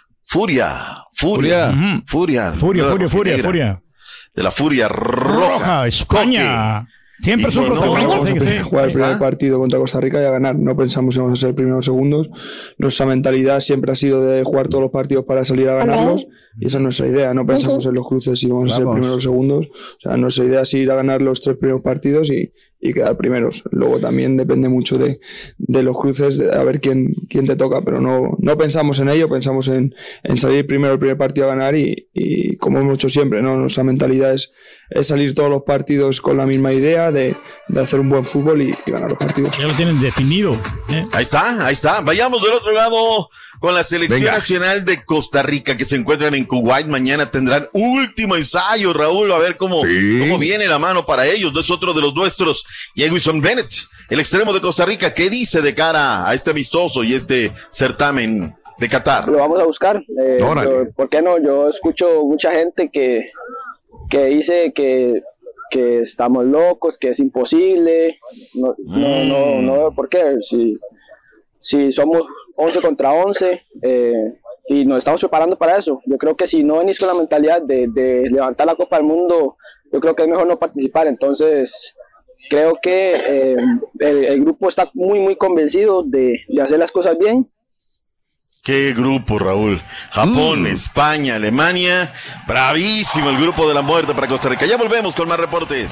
Furia, Furia, Furia, Furia, Furia, Furia, Furia, Furia. De la Furia Roja. Roja, España. Coque. Siempre es un Vamos a jugar el primer partido contra Costa Rica y a ganar. No pensamos que vamos a ser primeros o segundos. Nuestra mentalidad siempre ha sido de jugar todos los partidos para salir a ganarlos. Y esa es nuestra idea. No pensamos en los cruces si vamos a ser primeros o segundos. O sea, nuestra idea es ir a ganar los tres primeros partidos y, y quedar primeros. Luego también depende mucho de, de los cruces, de a ver quién, quién te toca. Pero no, no pensamos en ello. Pensamos en, en salir primero el primer partido a ganar y, y como hemos hecho siempre, ¿no? Nuestra mentalidad es, es salir todos los partidos con la misma idea de, de hacer un buen fútbol y, y ganar los partidos. Ya lo tienen definido. ¿eh? Ahí está, ahí está. Vayamos del otro lado con la selección Venga. nacional de Costa Rica que se encuentran en Kuwait. Mañana tendrán último ensayo, Raúl, a ver cómo, sí. cómo viene la mano para ellos. No es otro de los nuestros, Jewison Bennett, el extremo de Costa Rica. ¿Qué dice de cara a este amistoso y este certamen de Qatar? Lo vamos a buscar. Eh, yo, ¿Por qué no? Yo escucho mucha gente que, que dice que que estamos locos, que es imposible, no, mm. no, no, no veo por qué, si, si somos once contra once eh, y nos estamos preparando para eso. Yo creo que si no venís con la mentalidad de, de levantar la Copa del Mundo, yo creo que es mejor no participar. Entonces creo que eh, el, el grupo está muy muy convencido de, de hacer las cosas bien. Qué grupo, Raúl. Japón, mm. España, Alemania. Bravísimo el grupo de la muerte para Costa Rica. Ya volvemos con más reportes.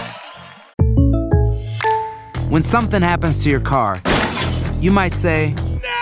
When something happens to your car, you might say,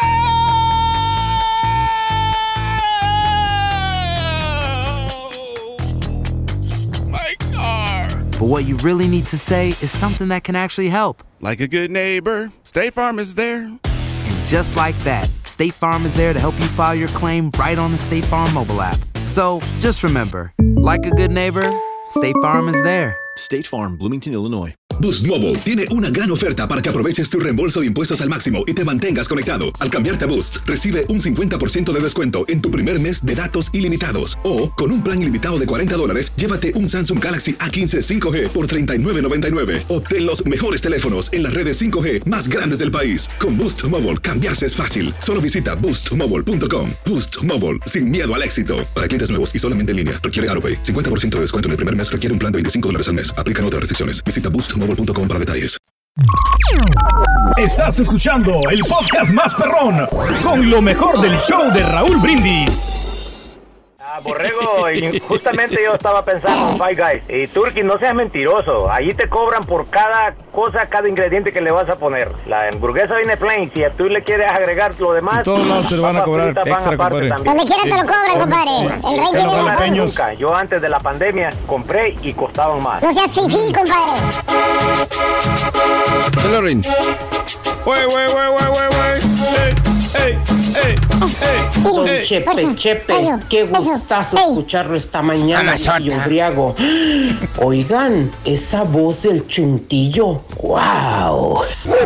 My car. But what you really need to say is something that can actually help. Like a good neighbor, State Farm is there. Just like that, State Farm is there to help you file your claim right on the State Farm mobile app. So, just remember, like a good neighbor, State Farm is there. State Farm, Bloomington, Illinois. Boost Mobile tiene una gran oferta para que aproveches tu reembolso de impuestos al máximo y te mantengas conectado. Al cambiarte a Boost, recibe un cincuenta por ciento de descuento en tu primer mes de datos ilimitados. O, con un plan ilimitado de cuarenta dólares, llévate un Samsung Galaxy A quince cinco G por treinta y nueve noventa y nueve. Obtén los mejores teléfonos en las redes cinco G más grandes del país. Con Boost Mobile, cambiarse es fácil. Solo visita boost mobile punto com. Boost Mobile, sin miedo al éxito. Para clientes nuevos y solamente en línea, requiere AutoPay. cincuenta por ciento de descuento en el primer mes requiere un plan de veinticinco dólares al mes. Aplican otras restricciones. Visita boost mobile punto com para detalles. Estás escuchando el podcast más perrón con lo mejor del show de Raúl Brindis. Ah, Borrego, y justamente yo estaba pensando en Five Guys. Y Turki, no seas mentiroso. Allí te cobran por cada cosa, cada ingrediente que le vas a poner. La hamburguesa viene plain. Si tú le quieres agregar lo demás, en todos lados te lo van a cobrar extra, compadre. Donde quiera te lo cobran, compadre. El rey tiene la nunca. Yo antes de la pandemia compré y costaban más. No seas fifí, compadre. Celorín. Wey, wey, wey, wey, wey, wey. Ey, ey, ey, Don Chepe, Chepe, qué gustazo escucharlo esta mañana y embriago. Oigan, esa voz del chuntillo, wow.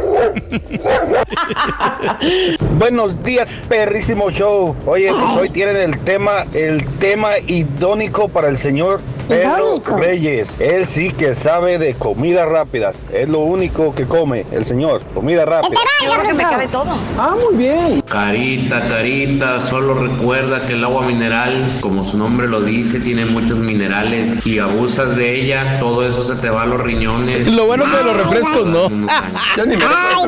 Buenos días, perrísimo show. Oye, pues hoy tienen el tema, el tema idónico para el señor Pedro Reyes. Él sí que sabe de comida rápida. Es lo único que come el señor, comida rápida. Yo creo que me cabe todo. Ah, muy bien. Carita, carita, solo recuerda que el agua mineral, como su nombre lo dice, tiene muchos minerales. Si abusas de ella, todo eso se te va a los riñones. Lo bueno que los refrescos no. Ya ni me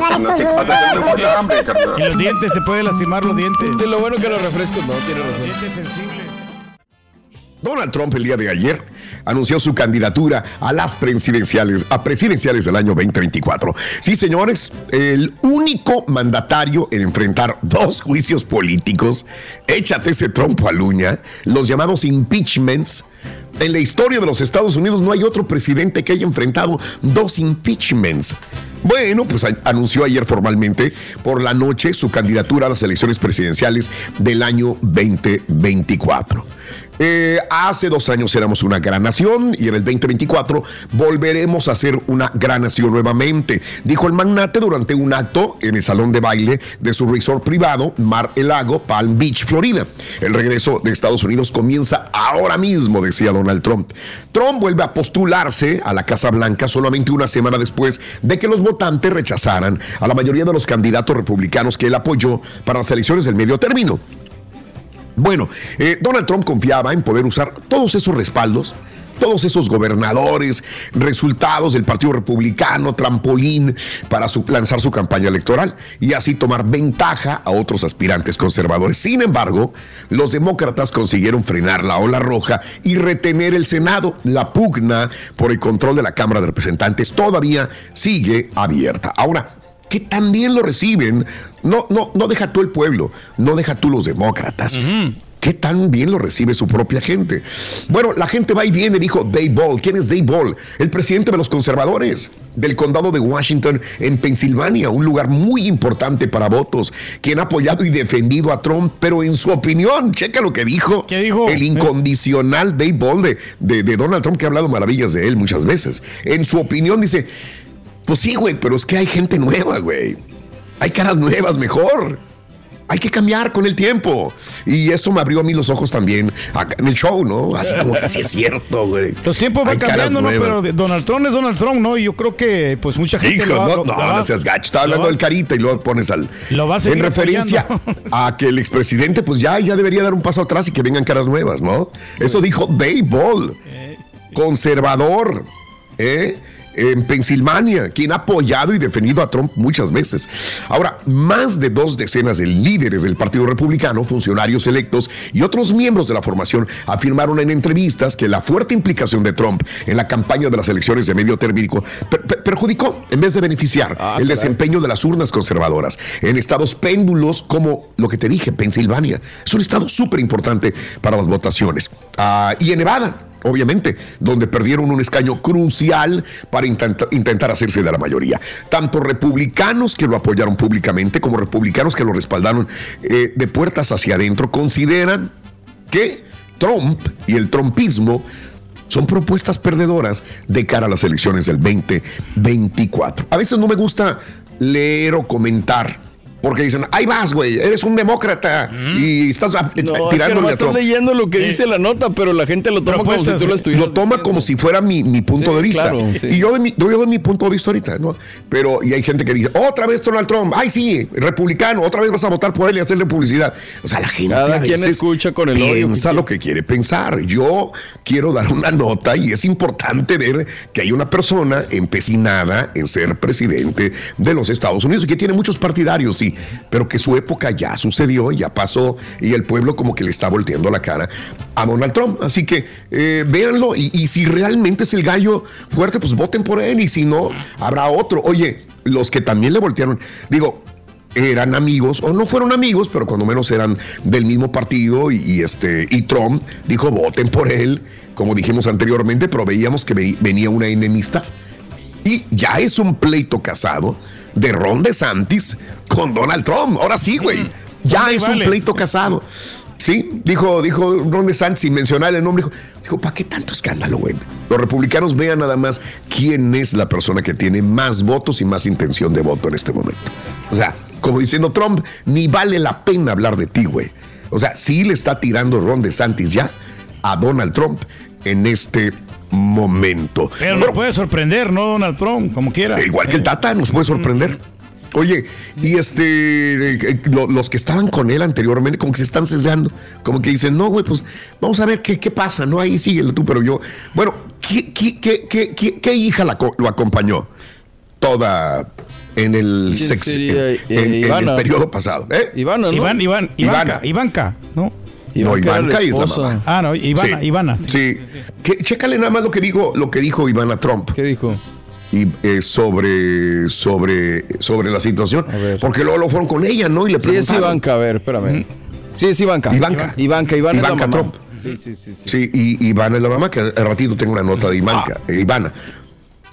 Y los dientes, te puede lastimar los dientes. Sí, lo bueno que los refrescos no, tiene razón. Dientes sensibles. Donald Trump el día de ayer anunció su candidatura a las presidenciales, a presidenciales del año veinte veinticuatro. Sí, señores, el único mandatario en enfrentar dos juicios políticos, échate ese trompo al uña, los llamados impeachments. En la historia de los Estados Unidos no hay otro presidente que haya enfrentado dos impeachments. Bueno, pues a- anunció ayer formalmente por la noche su candidatura a las elecciones presidenciales del año veinte veinticuatro. Eh, hace dos años éramos una gran nación y en el veinte veinticuatro volveremos a ser una gran nación nuevamente, dijo el magnate durante un acto en el salón de baile de su resort privado Mar-a-Lago, Palm Beach, Florida. El regreso de Estados Unidos comienza ahora mismo, decía Donald Trump. Trump vuelve a postularse a la Casa Blanca solamente una semana después de que los votantes rechazaran a la mayoría de los candidatos republicanos que él apoyó para las elecciones del medio término. Bueno, eh, Donald Trump confiaba en poder usar todos esos respaldos, todos esos gobernadores, resultados del Partido Republicano, trampolín para su, lanzar su campaña electoral y así tomar ventaja a otros aspirantes conservadores. Sin embargo, los demócratas consiguieron frenar la ola roja y retener el Senado. La pugna por el control de la Cámara de Representantes todavía sigue abierta. Ahora, que también lo reciben, no, no, no deja tú el pueblo, no deja tú los demócratas. Uh-huh. ¿Qué tan bien lo recibe su propia gente? Bueno, la gente va y viene, dijo Dave Ball. ¿Quién es Dave Ball? El presidente de los conservadores del condado de Washington en Pensilvania, un lugar muy importante para votos, quien ha apoyado y defendido a Trump, pero en su opinión, checa lo que dijo, ¿Qué dijo? el incondicional Dave Ball de, de, de Donald Trump, que ha hablado maravillas de él muchas veces. En su opinión dice, pues sí, güey, pero es que hay gente nueva, güey. Hay caras nuevas, mejor. Hay que cambiar con el tiempo. Y eso me abrió a mí los ojos también acá en el show, ¿no? Así como que sí es cierto, güey. Los tiempos van cambiando, ¿no? Pero Donald Trump es Donald Trump, ¿no? Y yo creo que, pues, mucha gente... Hijo, lo va, no, lo, no, lo no va, seas gacho. Estaba hablando va, del Carita y luego pones al... Lo va a seguir en referencia apoyando. a que el expresidente, pues, ya, ya debería dar un paso atrás y que vengan caras nuevas, ¿no? Eso dijo Dave Ball, conservador, ¿eh? En Pensilvania, quien ha apoyado y defendido a Trump muchas veces. Ahora, más de dos decenas de líderes del Partido Republicano, funcionarios electos y otros miembros de la formación afirmaron en entrevistas que la fuerte implicación de Trump en la campaña de las elecciones de medio término per- per- perjudicó en vez de beneficiar ah, el claro. desempeño de las urnas conservadoras en estados péndulos como lo que te dije, Pensilvania. Es un estado súper importante para las votaciones. Ah, y en Nevada, obviamente, donde perdieron un escaño crucial para intenta, intentar hacerse de la mayoría. Tanto republicanos que lo apoyaron públicamente como republicanos que lo respaldaron eh, de puertas hacia adentro consideran que Trump y el trumpismo son propuestas perdedoras de cara a las elecciones del veinte veinticuatro. A veces no me gusta leer o comentar, porque dicen, ahí vas, güey, eres un demócrata mm. y estás a, no, tirándole es que no estás leyendo lo que eh. dice la nota, pero la gente lo toma como si tú lo estuvieras Lo toma diciendo. Como si fuera mi, mi punto sí, de vista. Claro, sí. Y yo de, mi, yo de mi punto de vista ahorita, ¿no? Pero, y hay gente que dice, otra vez Donald Trump, ay sí, republicano, otra vez vas a votar por él y hacerle publicidad. O sea, la gente Cada quien escucha con el odio. Piensa lo que quiere pensar. Yo quiero dar una nota y es importante ver que hay una persona empecinada en ser presidente de los Estados Unidos y que tiene muchos partidarios, sí, pero que su época ya sucedió, ya pasó y el pueblo como que le está volteando la cara a Donald Trump. Así que eh, véanlo y, y si realmente es el gallo fuerte, pues voten por él y si no, habrá otro. Oye, los que también le voltearon, digo, eran amigos o no fueron amigos, pero cuando menos eran del mismo partido y, y este y Trump dijo voten por él, como dijimos anteriormente, pero veíamos que venía una enemistad. Y ya es un pleito casado de Ron DeSantis con Donald Trump. Ahora sí, güey. Ya es un pleito casado. Sí, dijo, dijo Ron DeSantis, sin mencionar el nombre, dijo, dijo ¿para qué tanto escándalo, güey? Los republicanos vean nada más quién es la persona que tiene más votos y más intención de voto en este momento. O sea, como diciendo Trump, ni vale la pena hablar de ti, güey. O sea, sí le está tirando Ron DeSantis ya a Donald Trump en este momento. Pero nos puede sorprender, ¿no, Donald Trump? Como quiera. Igual que el Tata, nos puede sorprender. Oye, y este, eh, lo, los que estaban con él anteriormente, como que se están cesando, como que dicen, no, güey, pues vamos a ver qué, qué pasa, ¿no? Ahí síguelo tú, pero yo, bueno, ¿qué, qué, qué, qué, qué, qué hija la, lo acompañó? Toda en el sexo, en, eh, en, en Ivana, el periodo pasado. ¿Eh? Ivana, ¿no? Iván, Iván, Ivanka, Ivanka, ¿no? No, Ivanka es la mamá. Ah, no, Ivana, sí, Ivana. Sí. sí. sí. Que, chécale nada más lo que dijo, lo que dijo Ivana Trump. ¿Qué dijo? Y eh, sobre, sobre, sobre la situación. Porque luego lo fueron con ella, ¿no? Y le preguntaron. Sí, es Ivanka, a ver, espérame. ¿Mm? Sí, es Ivanka. Ivanka. Ivanka, Ivana Ivanka es la mamá. Trump. Sí, sí, sí. Sí, sí y Ivana es la mamá, que al ratito tengo una nota de Ivanka, ah. eh, Ivana.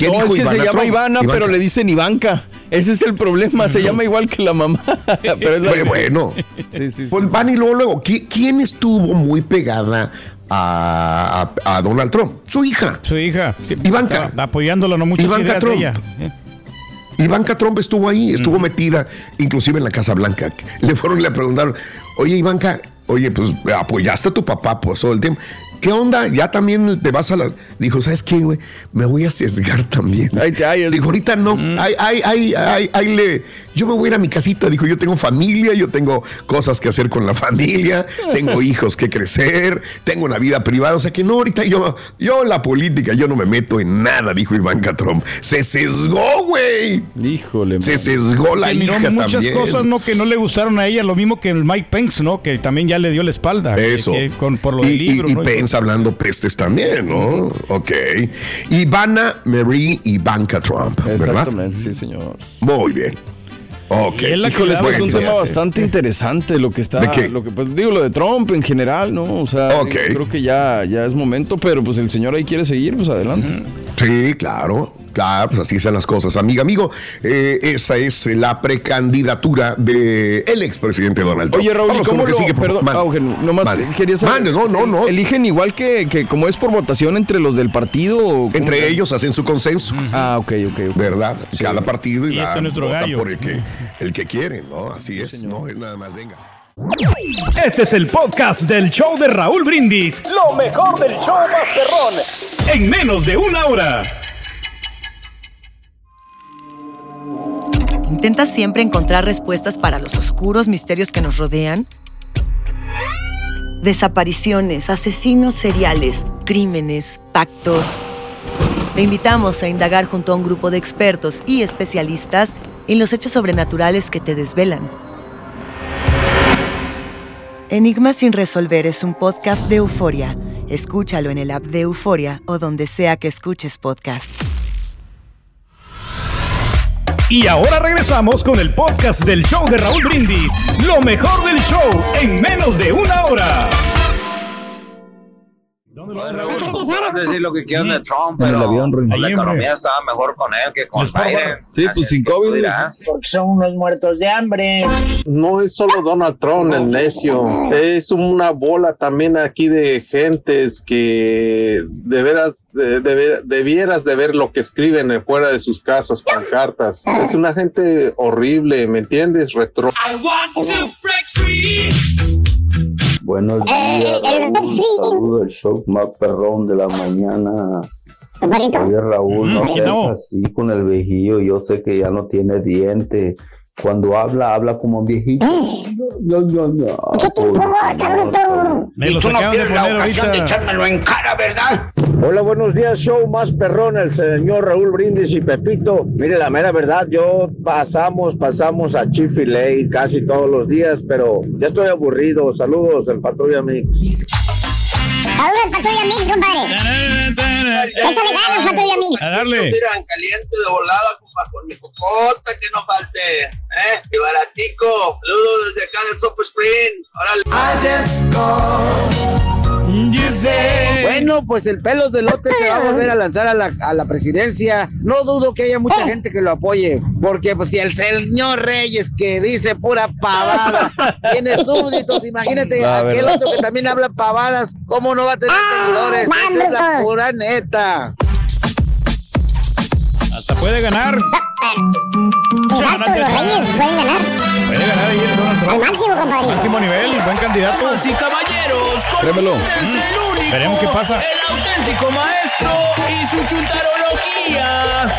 ¿Qué no, dijo es que Ivana se llama Trump? Ivana, Ivanka. pero le dicen Ivanka. Ese es el problema, se llama igual que la mamá. Pero es la... Bueno, sí, sí, pues sí, van y luego, luego, ¿qui- ¿quién estuvo muy pegada a, a, a Donald Trump? Su hija. Su hija. Sí, Ivanka. está apoyándola, no muchas Ivanka ideas Trump. de ella. Ivanka Trump estuvo ahí, estuvo metida, inclusive en la Casa Blanca. Le fueron y le preguntaron, oye, Ivanka, oye, pues apoyaste a tu papá pues todo el tiempo. ¿Qué onda? ¿Ya también te vas a la...? Dijo, ¿sabes qué, güey? Me voy a sesgar también. Ay, ay, Dijo, ahorita no. Mm. Ay, ay, ay, ay, ay, le... Yo me voy a ir a mi casita. Dijo, yo tengo familia, yo tengo cosas que hacer con la familia, tengo hijos que crecer, tengo una vida privada. O sea que no, ahorita yo, yo en la política, yo no me meto en nada, dijo Ivanka Trump. Se sesgó, güey. Híjole, Se sesgó la Que miró hija muchas también. cosas no que no le gustaron a ella, lo mismo que el Mike Pence, ¿no? Que también ya le dio la espalda. Eso. Que, que con, por lo y, del libro, y, y ¿no? Pence hablando pestes también, ¿no? Ok. Ivana Marie Ivanka Trump, ¿verdad? Exactamente, sí, señor. Muy bien. Ok. Híjole, es que es un Bueno, tema bastante interesante lo que está, ¿De qué? lo que pues digo, lo de Trump en general, ¿no? O sea, Ok. creo que ya, ya es momento, pero pues el señor ahí quiere seguir, pues adelante. Sí, claro. Claro, pues así son las cosas. Amiga, amigo, eh, esa es la precandidatura del expresidente Donald Trump. Oye, Raúl, ¿y Vamos con cómo lo que lo, sigue, por perdón, favor. ah, Eugenio, nomás Mande. quería saber, Mande, no, no, no. ¿eligen igual que, que como es por votación entre los del partido? O cómo Entre que- ellos hacen su consenso. Ah, ok, ok. ok. ¿Verdad? Cada partido y, Y este da- es nuestro vota gallo. por el que, el que quiere, ¿no? Así es, no es nada más, venga. Este es el podcast del show de Raúl Brindis. Lo mejor del show Masterrón. En menos de una hora. ¿Intentas siempre encontrar respuestas para los oscuros misterios que nos rodean? Desapariciones, asesinos seriales, crímenes, pactos. Te invitamos a indagar junto a un grupo de expertos y especialistas en los hechos sobrenaturales que te desvelan. Enigma sin resolver es un podcast de Euforia. Escúchalo en el app de Euforia o donde sea que escuches podcast. Y ahora regresamos con el podcast del show de Raúl Brindis. Lo mejor del show en menos de una hora. Puedes decir lo que quieran de Trump, En el pero avión, Rey. la Ahí, economía hombre. estaba mejor con él que con Biden. Sí, pues sin COVID. Porque son unos muertos de hambre. No es solo Donald Trump el necio, es una bola también aquí de gentes que de veras de, de- debieras de ver lo que escriben fuera de sus casas con cartas. Es una gente horrible, ¿me entiendes? Retro. Buenos días, Raúl. Saludo del show más perrón de la mañana. Oye, Raúl, no Mm, seas no. así con el viejillo. Yo sé que ya no tiene diente. Cuando habla, habla como viejito. No, no, no. ¿Qué te importa, bruto? Me lo Y tú no acaban de tienes la poner ocasión de ahorita. echármelo en cara, ¿verdad? Hola, buenos días, show más perrón, el señor Raúl Brindis y Pepito. Mire, la mera verdad, yo pasamos, pasamos a Chick-fil-A casi todos los días, pero ya estoy aburrido. Saludos, el Patrulla Mix. Saludos, Patrulla Mix, compadre. Échale ganas, Patrulla Mix. A darle. Caliente de volada, compa, con mi cocota, que no falte, ¿eh? Y baratico. Saludos desde acá del Super Screen. Órale. Bueno, pues el Pelos de Lote se va a volver a lanzar a la, a la presidencia. No dudo que haya mucha gente que lo apoye, porque pues si el señor Reyes, que dice pura pavada, tiene súbditos, imagínate La aquel verdad. otro que también habla pavadas, ¿cómo no va a tener seguidores? Esa es la pura neta. Hasta puede ganar. Exacto, los Reyes pueden ganar. Puede ganar ahí el Donald Al Trump. máximo, compadre. Máximo nivel, buen candidato. Damas y caballeros, con Trémelo. ustedes el único, Veremos qué pasa. el auténtico maestro y su chuntarología.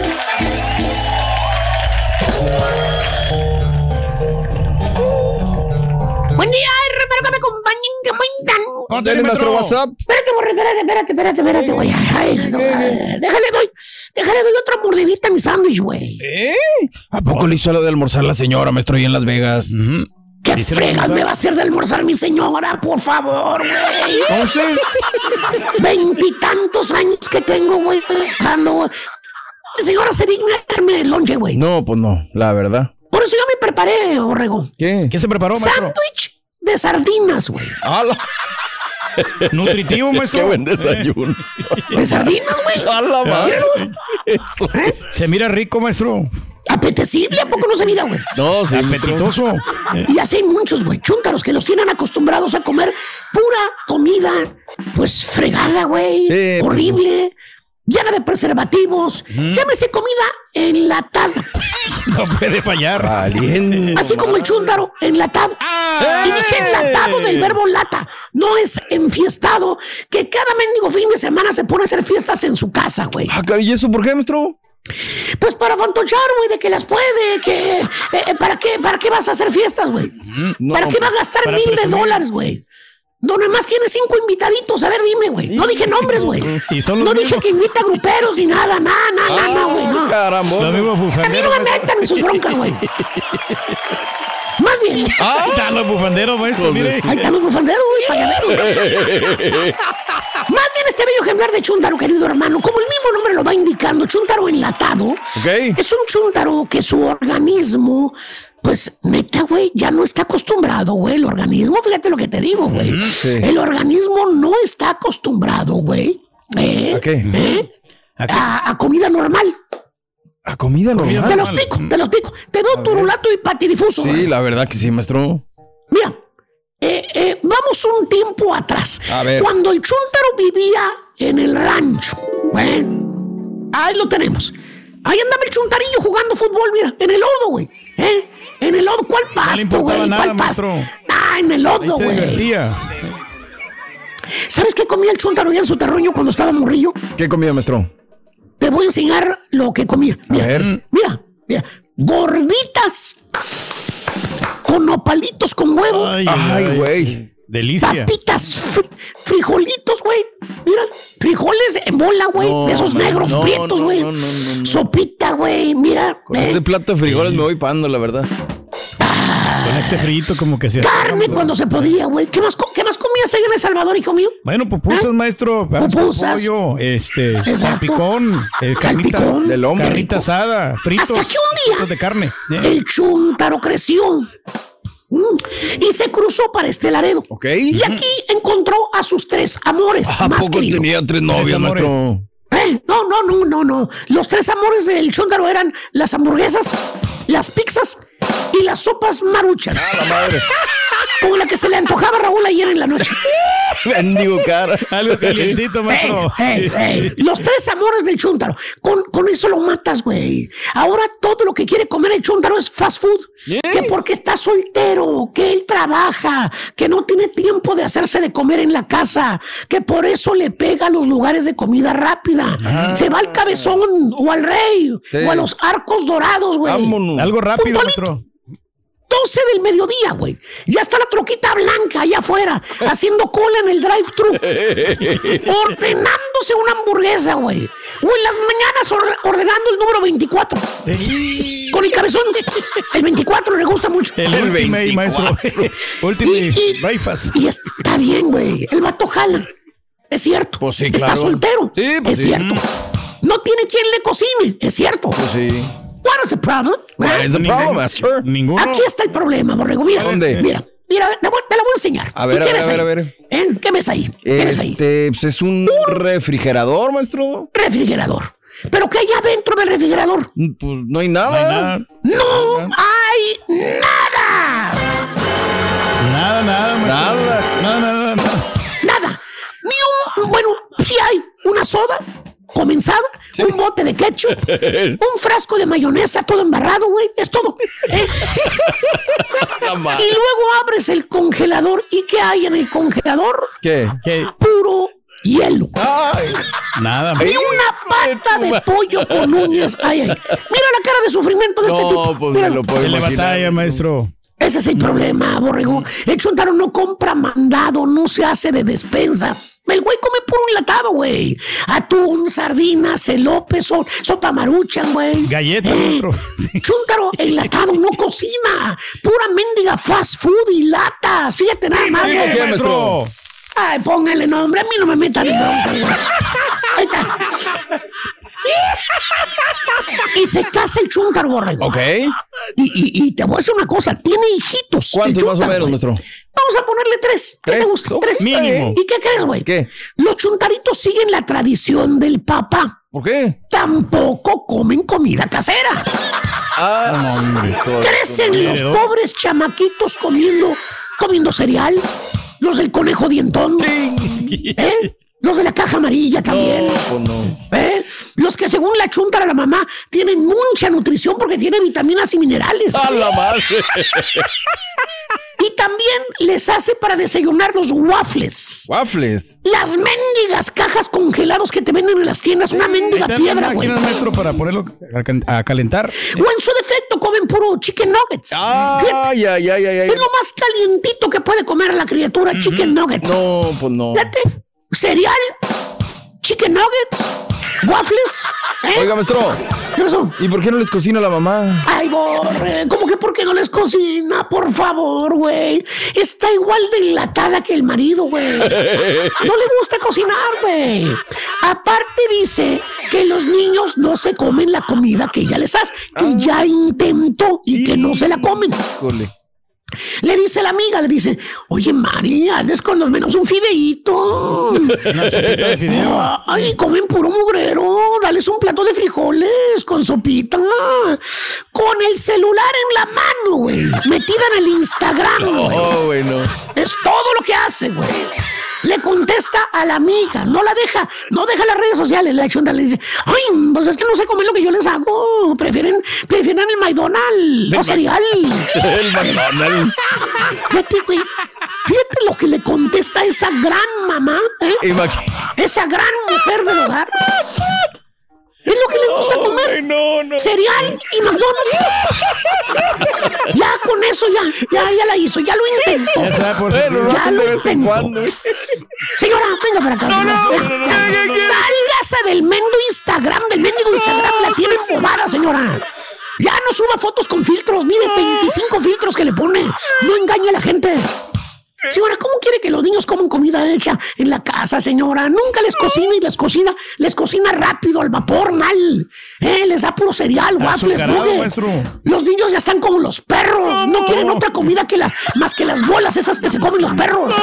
Buen día, espero que me acompañen, que me Dale nuestro WhatsApp. Espérate, borre, espérate, espérate, espérate, espérate, güey. Ay, ay, déjale, doy, déjale, doy otra mordidita a mi sándwich, güey. ¿Eh? ¿A poco le hizo lo de almorzar la señora, maestro, ahí en Las Vegas? ¿Qué fregas me va a hacer de almorzar mi señora, por favor, güey? Entonces, Veintitantos años que tengo, güey, trabajando, güey. La señora se digna de darme el lonche, güey. no, pues no, la verdad. Por eso yo me preparé, Borrego. ¿Qué? ¿Qué se preparó, maestro? Sándwich de sardinas, güey. Ah, la- Nutritivo, maestro. Qué buen desayuno. De sardinas, güey. A la madre. Eso. Se mira rico, maestro. Apetecible, ¿a poco no se mira, güey? No, sí. Apetitoso. Y así hay muchos, güey, chúntaros que los tienen acostumbrados a comer pura comida, pues fregada, güey, Sí, horrible, llena de preservativos, Mm. llámese comida enlatada. No puede fallar. Valiente. Así como el chúntaro enlatado. Ah. Y dije enlatado del verbo lata, no es enfiestado, que cada mendigo fin de semana se pone a hacer fiestas en su casa, güey. Ah, ¿y eso por qué, maestro? Pues para fantochar, güey, de que las puede, que... eh, eh, ¿para qué, ¿Para qué vas a hacer fiestas, güey? No, ¿Para qué vas a gastar para mil de presumir. dólares, güey? No, nomás tienes cinco invitaditos. A ver, dime, güey. No dije nombres, güey. Y son los No dije mismos. que invita gruperos ni nada, nada, nada, nada, güey, no. Caramba. Lo mismo A mí bufandero. no me metan en sus broncas, güey. Más bien. Ah, están los bufanderos, maestro, Pues mire. sí. Ahí están los bufanderos, güey, pagaderos. Más bien este bello ejemplar de chúntaro, querido hermano, como el mismo nombre lo va indicando, chúntaro enlatado, Ok. es un chúntaro que su organismo, pues neta, güey, ya no está acostumbrado, güey. El organismo, fíjate lo que te digo, güey. sí. El organismo no está acostumbrado, güey. ¿eh? ¿A qué? ¿eh? A, a comida normal. A comida normal. Te los pico, te los pico. Te veo turulato y patidifuso. Sí, güey. la verdad que sí, maestro. Mira, eh, eh, vamos un tiempo atrás. A ver. Cuando el chúntaro vivía en el rancho. güey. Ahí lo tenemos. Ahí andaba el chuntarillo jugando fútbol, mira, en el lodo, güey. ¿Eh? En el lodo, ¿cuál No le pasto, importaba güey? nada, ¿Cuál pasto? maestro. Ah, en el Ahí lodo, se güey. divertía. ¿Sabes qué comía el chúntaro allá en su terruño cuando estaba morrillo? ¿Qué comida, maestro? Te voy a enseñar lo que comía. Mira, A ver. mira, mira. Gorditas con nopalitos con huevo. Ay, Ay, ay, güey. Delicia. Papitas, fri- frijolitos, güey. Mira, frijoles en bola, güey. No, de esos man, negros no, prietos, no, güey. no, no, no, no. Sopita, güey. Mira. Con eh, ese plato de frijoles me voy pando, la verdad. Con este frito como que se carne cuando se podía, güey. ¿Qué más, co- ¿Qué más comías ahí en El Salvador, hijo mío? Bueno, pupusas, maestro. Pupusas. Pollo, este, Exacto. salpicón, eh, carnita, Salpicón. Del hombre. carnita asada, fritos. Hasta que un día fritos de carne. ¿eh? el chúntaro creció. Mm, Y se cruzó para este Laredo. Ok. Y aquí encontró a sus tres amores ¿A más poco queridos. tenía tres novias, amores. maestro? Eh, No, no, no, no, no. Los tres amores del chúntaro eran las hamburguesas, las pizzas y las sopas maruchan. A la madre. Como la que se le antojaba a Raúl ayer en la noche. Bendigo cara. Algo calientito, maestro. Ey, ey, ey. Los tres amores del chúntaro. Con, con eso lo matas, güey. Ahora todo lo que quiere comer el chúntaro es fast food. ¿Eh? Que porque está soltero, que él trabaja, que no tiene tiempo de hacerse de comer en la casa, que por eso le pega a los lugares de comida rápida. Ah. Se va al Cabezón o al Rey Sí. o a los Arcos Dorados, güey. Vámonos. Algo rápido, Un maestro. doce del mediodía, güey. Ya está la troquita blanca allá afuera, haciendo cola en el drive-thru, ordenándose una hamburguesa, güey. O en las mañanas or- ordenando el número veinticuatro. Con el cabezón. El veinticuatro le gusta mucho. El, El ultimate, maestro. Ultimate Y- y- breakfast. Y está bien, güey. El vato jala. Es cierto. Pues sí, Está claro. soltero. Sí, pues es sí. cierto. No tiene quien le cocine. Es cierto. Pues sí. What is the problem? What is the Ningún- problem, master? Ninguno. Aquí está el problema, borrego. Mira, ¿Dónde? mira, mira, te, voy- te la voy a enseñar. A ver, ¿Y a qué ver, ves a ver, ahí? a ver. ¿Eh? ¿Qué ves ahí? ¿Qué ves ahí? Este, pues es un refrigerador, maestro. Refrigerador. ¿Pero qué hay adentro del refrigerador? Pues no hay No hay nada. nada. ¡No hay nada! Nada, nada, maestro. Nada. Nada, nada, nada. Nada. Ni un... Bueno, sí hay una soda comenzada, un bote de ketchup, un frasco de mayonesa todo embarrado, güey. Es todo. ¿eh? Y luego abres el congelador. ¿Y qué hay en el congelador? ¿Qué? ¿Qué? Puro hielo. Ay. Nada, Ni maestro. una pata de pollo con uñas hay ahí. Mira la cara de sufrimiento de este tipo. No, pues Mira. me lo puedo Se le imaginar. batalla, maestro. Ese es el problema, borrego. El chuntaro no compra mandado, no se hace de despensa. El güey come puro enlatado, güey. Atún, sardinas, elope, so, sopa maruchan, güey. Galleta, Eh, maestro. Chúntaro enlatado no cocina. Pura mendiga fast food y latas. Fíjate nada más, ¿Qué, güey. maestro? Ay, póngale nombre. A mí no me metan en bronca, güey. Ahí está. Y se casa el chúntaro, borrego. Ok. Y, y- y te voy a decir una cosa, tiene hijitos. ¿Cuántos el más o chúntaro, menos, güey. maestro? Vamos a ponerle tres. ¿Qué te gusta? Tres. Mínimo. ¿Y qué crees, güey? ¿Qué? Los chuntaritos siguen la tradición del papá. ¿Por qué? Tampoco comen comida casera. Ah, hombre, Crecen los pobres chamaquitos comiendo, comiendo cereal. Los del conejo dientón. ¿Eh? Los de la caja amarilla también. No, pues no. ¿Eh? Los que según la chuntara la mamá tienen mucha nutrición porque tienen vitaminas y minerales. ¡A la madre! Y también les hace para desayunar los waffles. ¿Waffles? Las mendigas cajas congelados que te venden en las tiendas. Una mendiga piedra, güey. ¿Tienes maestro para ponerlo a, a calentar? O en su defecto comen puro chicken nuggets. Ay, ay, ay, ay, ay. Es lo más calientito que puede comer la criatura, uh-huh. Chicken nuggets. No, pues no. Fíjate, cereal, chicken nuggets, waffles. ¿Eh? Oiga, maestro. ¿Qué pasó? ¿Y por qué no les cocina la mamá? Ay, Borre, ¿cómo que por qué no les cocina? Por favor, güey. Está igual de enlatada que el marido, güey. No le gusta cocinar, güey. Aparte dice que los niños no se comen la comida que ella les hace, que ah. ya intentó y que no se la comen. Híjole. Le dice la amiga, le dice, oye, María, hazles con al menos un fideíto. Una sopita de fideo. Ay, comen puro mugrero. Dales un plato de frijoles con sopita. Con el celular en la mano, güey. Metida en el Instagram, güey. Oh, bueno. Es todo lo que hace, güey. Le contesta a la amiga, no la deja, no deja las redes sociales. La chunta le dice, ay, pues es que no se comen lo que yo les hago. Prefieren, prefieren el McDonald's, o cereal. El McDonald's. Fíjate, güey. Fíjate lo que le contesta a esa gran mamá, ¿eh? Esa gran mujer del hogar. Es lo que le gusta comer. Ay, no, no. Cereal y McDonald's. Ya con eso ya, ya, ya la hizo, ya lo intentó. Ya sabe por bueno, ya no, lo de vez en cuando. Señora, venga para acá. No, no, no, no, no, Sálgase del mendo Instagram, del mendigo Instagram, la tiene embobada, señora. Ya no suba fotos con filtros, mire, veinticinco filtros que le pone. No engañe a la gente. Señora, ¿cómo quiere que los niños coman comida hecha en la casa, señora? Nunca les cocina y les cocina, les cocina rápido, al vapor, mal. Eh, les da puro cereal, waffles, nuggets. Los niños ya están como los perros. No quieren otra comida que la, más que las bolas esas que se comen los perros.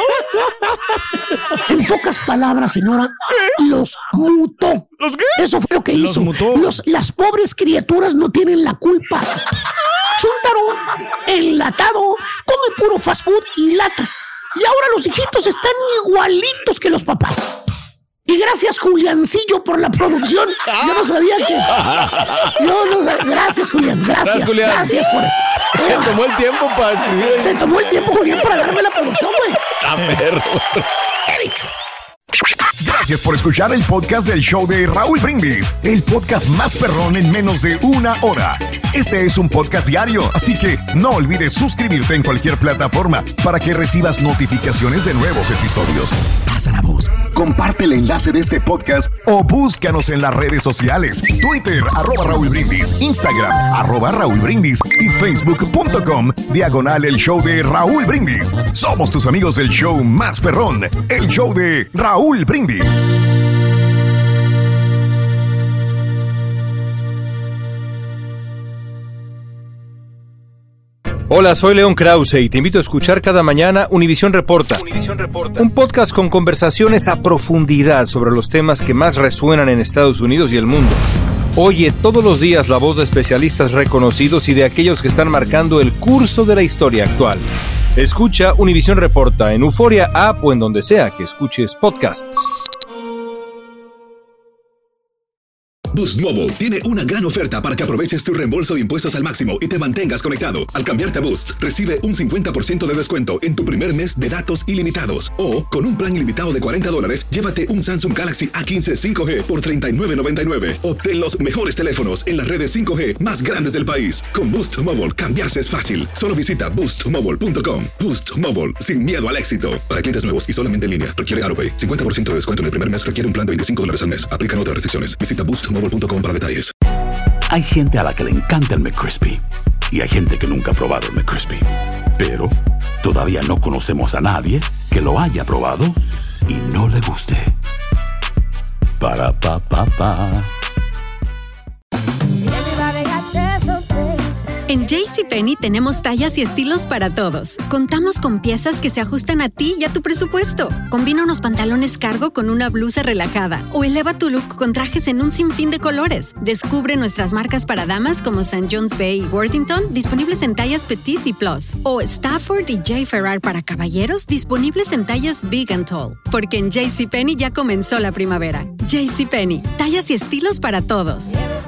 En pocas palabras, señora, los mutó. ¿Los qué? Eso fue lo que Los hizo. mutó. Los, las pobres criaturas no tienen la culpa. Chúntaro, enlatado, come puro fast food y latas. Y ahora los hijitos están igualitos que los papás. Y gracias, Juliancillo, por la producción. Yo no sabía que... Yo no sabía... Gracias, Julián. Gracias, Gracias, Julián. gracias por eso. Se tomó el tiempo para escribir. Se tomó el tiempo, Julián, para darme la producción, güey. A perro. He dicho. Gracias por escuchar el podcast del show de Raúl Brindis, el podcast más perrón en menos de una hora. Este es un podcast diario, así que no olvides suscribirte en cualquier plataforma para que recibas notificaciones de nuevos episodios. Pasa la voz, comparte el enlace de este podcast o búscanos en las redes sociales. Twitter, arroba Raúl Brindis, Instagram, arroba Raúl Brindis y Facebook.com, diagonal el show de Raúl Brindis. Somos tus amigos del show más perrón, el show de Raúl Brindis. Hola, soy León Krause y te invito a escuchar cada mañana Univisión Reporta, Univisión Reporta, un podcast con conversaciones a profundidad sobre los temas que más resuenan en Estados Unidos y el mundo. Oye todos los días la voz de especialistas reconocidos y de aquellos que están marcando el curso de la historia actual. Escucha Univisión Reporta en Euforia App o en donde sea que escuches podcasts. Boost Mobile tiene una gran oferta para que aproveches tu reembolso de impuestos al máximo y te mantengas conectado. Al cambiarte a Boost, recibe un cincuenta por ciento de descuento en tu primer mes de datos ilimitados. O, con un plan ilimitado de cuarenta dólares, llévate un Samsung Galaxy A quince cinco G por treinta y nueve noventa y nueve. Obtén los mejores teléfonos en las redes cinco G más grandes del país. Con Boost Mobile, cambiarse es fácil. Solo visita boost mobile punto com. Boost Mobile, sin miedo al éxito. Para clientes nuevos y solamente en línea, requiere AutoPay. cincuenta por ciento de descuento en el primer mes requiere un plan de veinticinco dólares al mes. Aplican otras restricciones. Visita boost mobile punto com para detalles. Hay gente a la que le encanta el McCrispy y hay gente que nunca ha probado el McCrispy. Pero todavía no conocemos a nadie que lo haya probado y no le guste. Para pa pa pa. En JCPenney tenemos tallas y estilos para todos. Contamos con piezas que se ajustan a ti y a tu presupuesto. Combina unos pantalones cargo con una blusa relajada o eleva tu look con trajes en un sinfín de colores. Descubre nuestras marcas para damas como Saint John's Bay y Worthington, disponibles en tallas Petite y Plus. O Stafford y J. Ferrar para caballeros, disponibles en tallas Big and Tall. Porque en JCPenney ya comenzó la primavera. JCPenney, tallas y estilos para todos.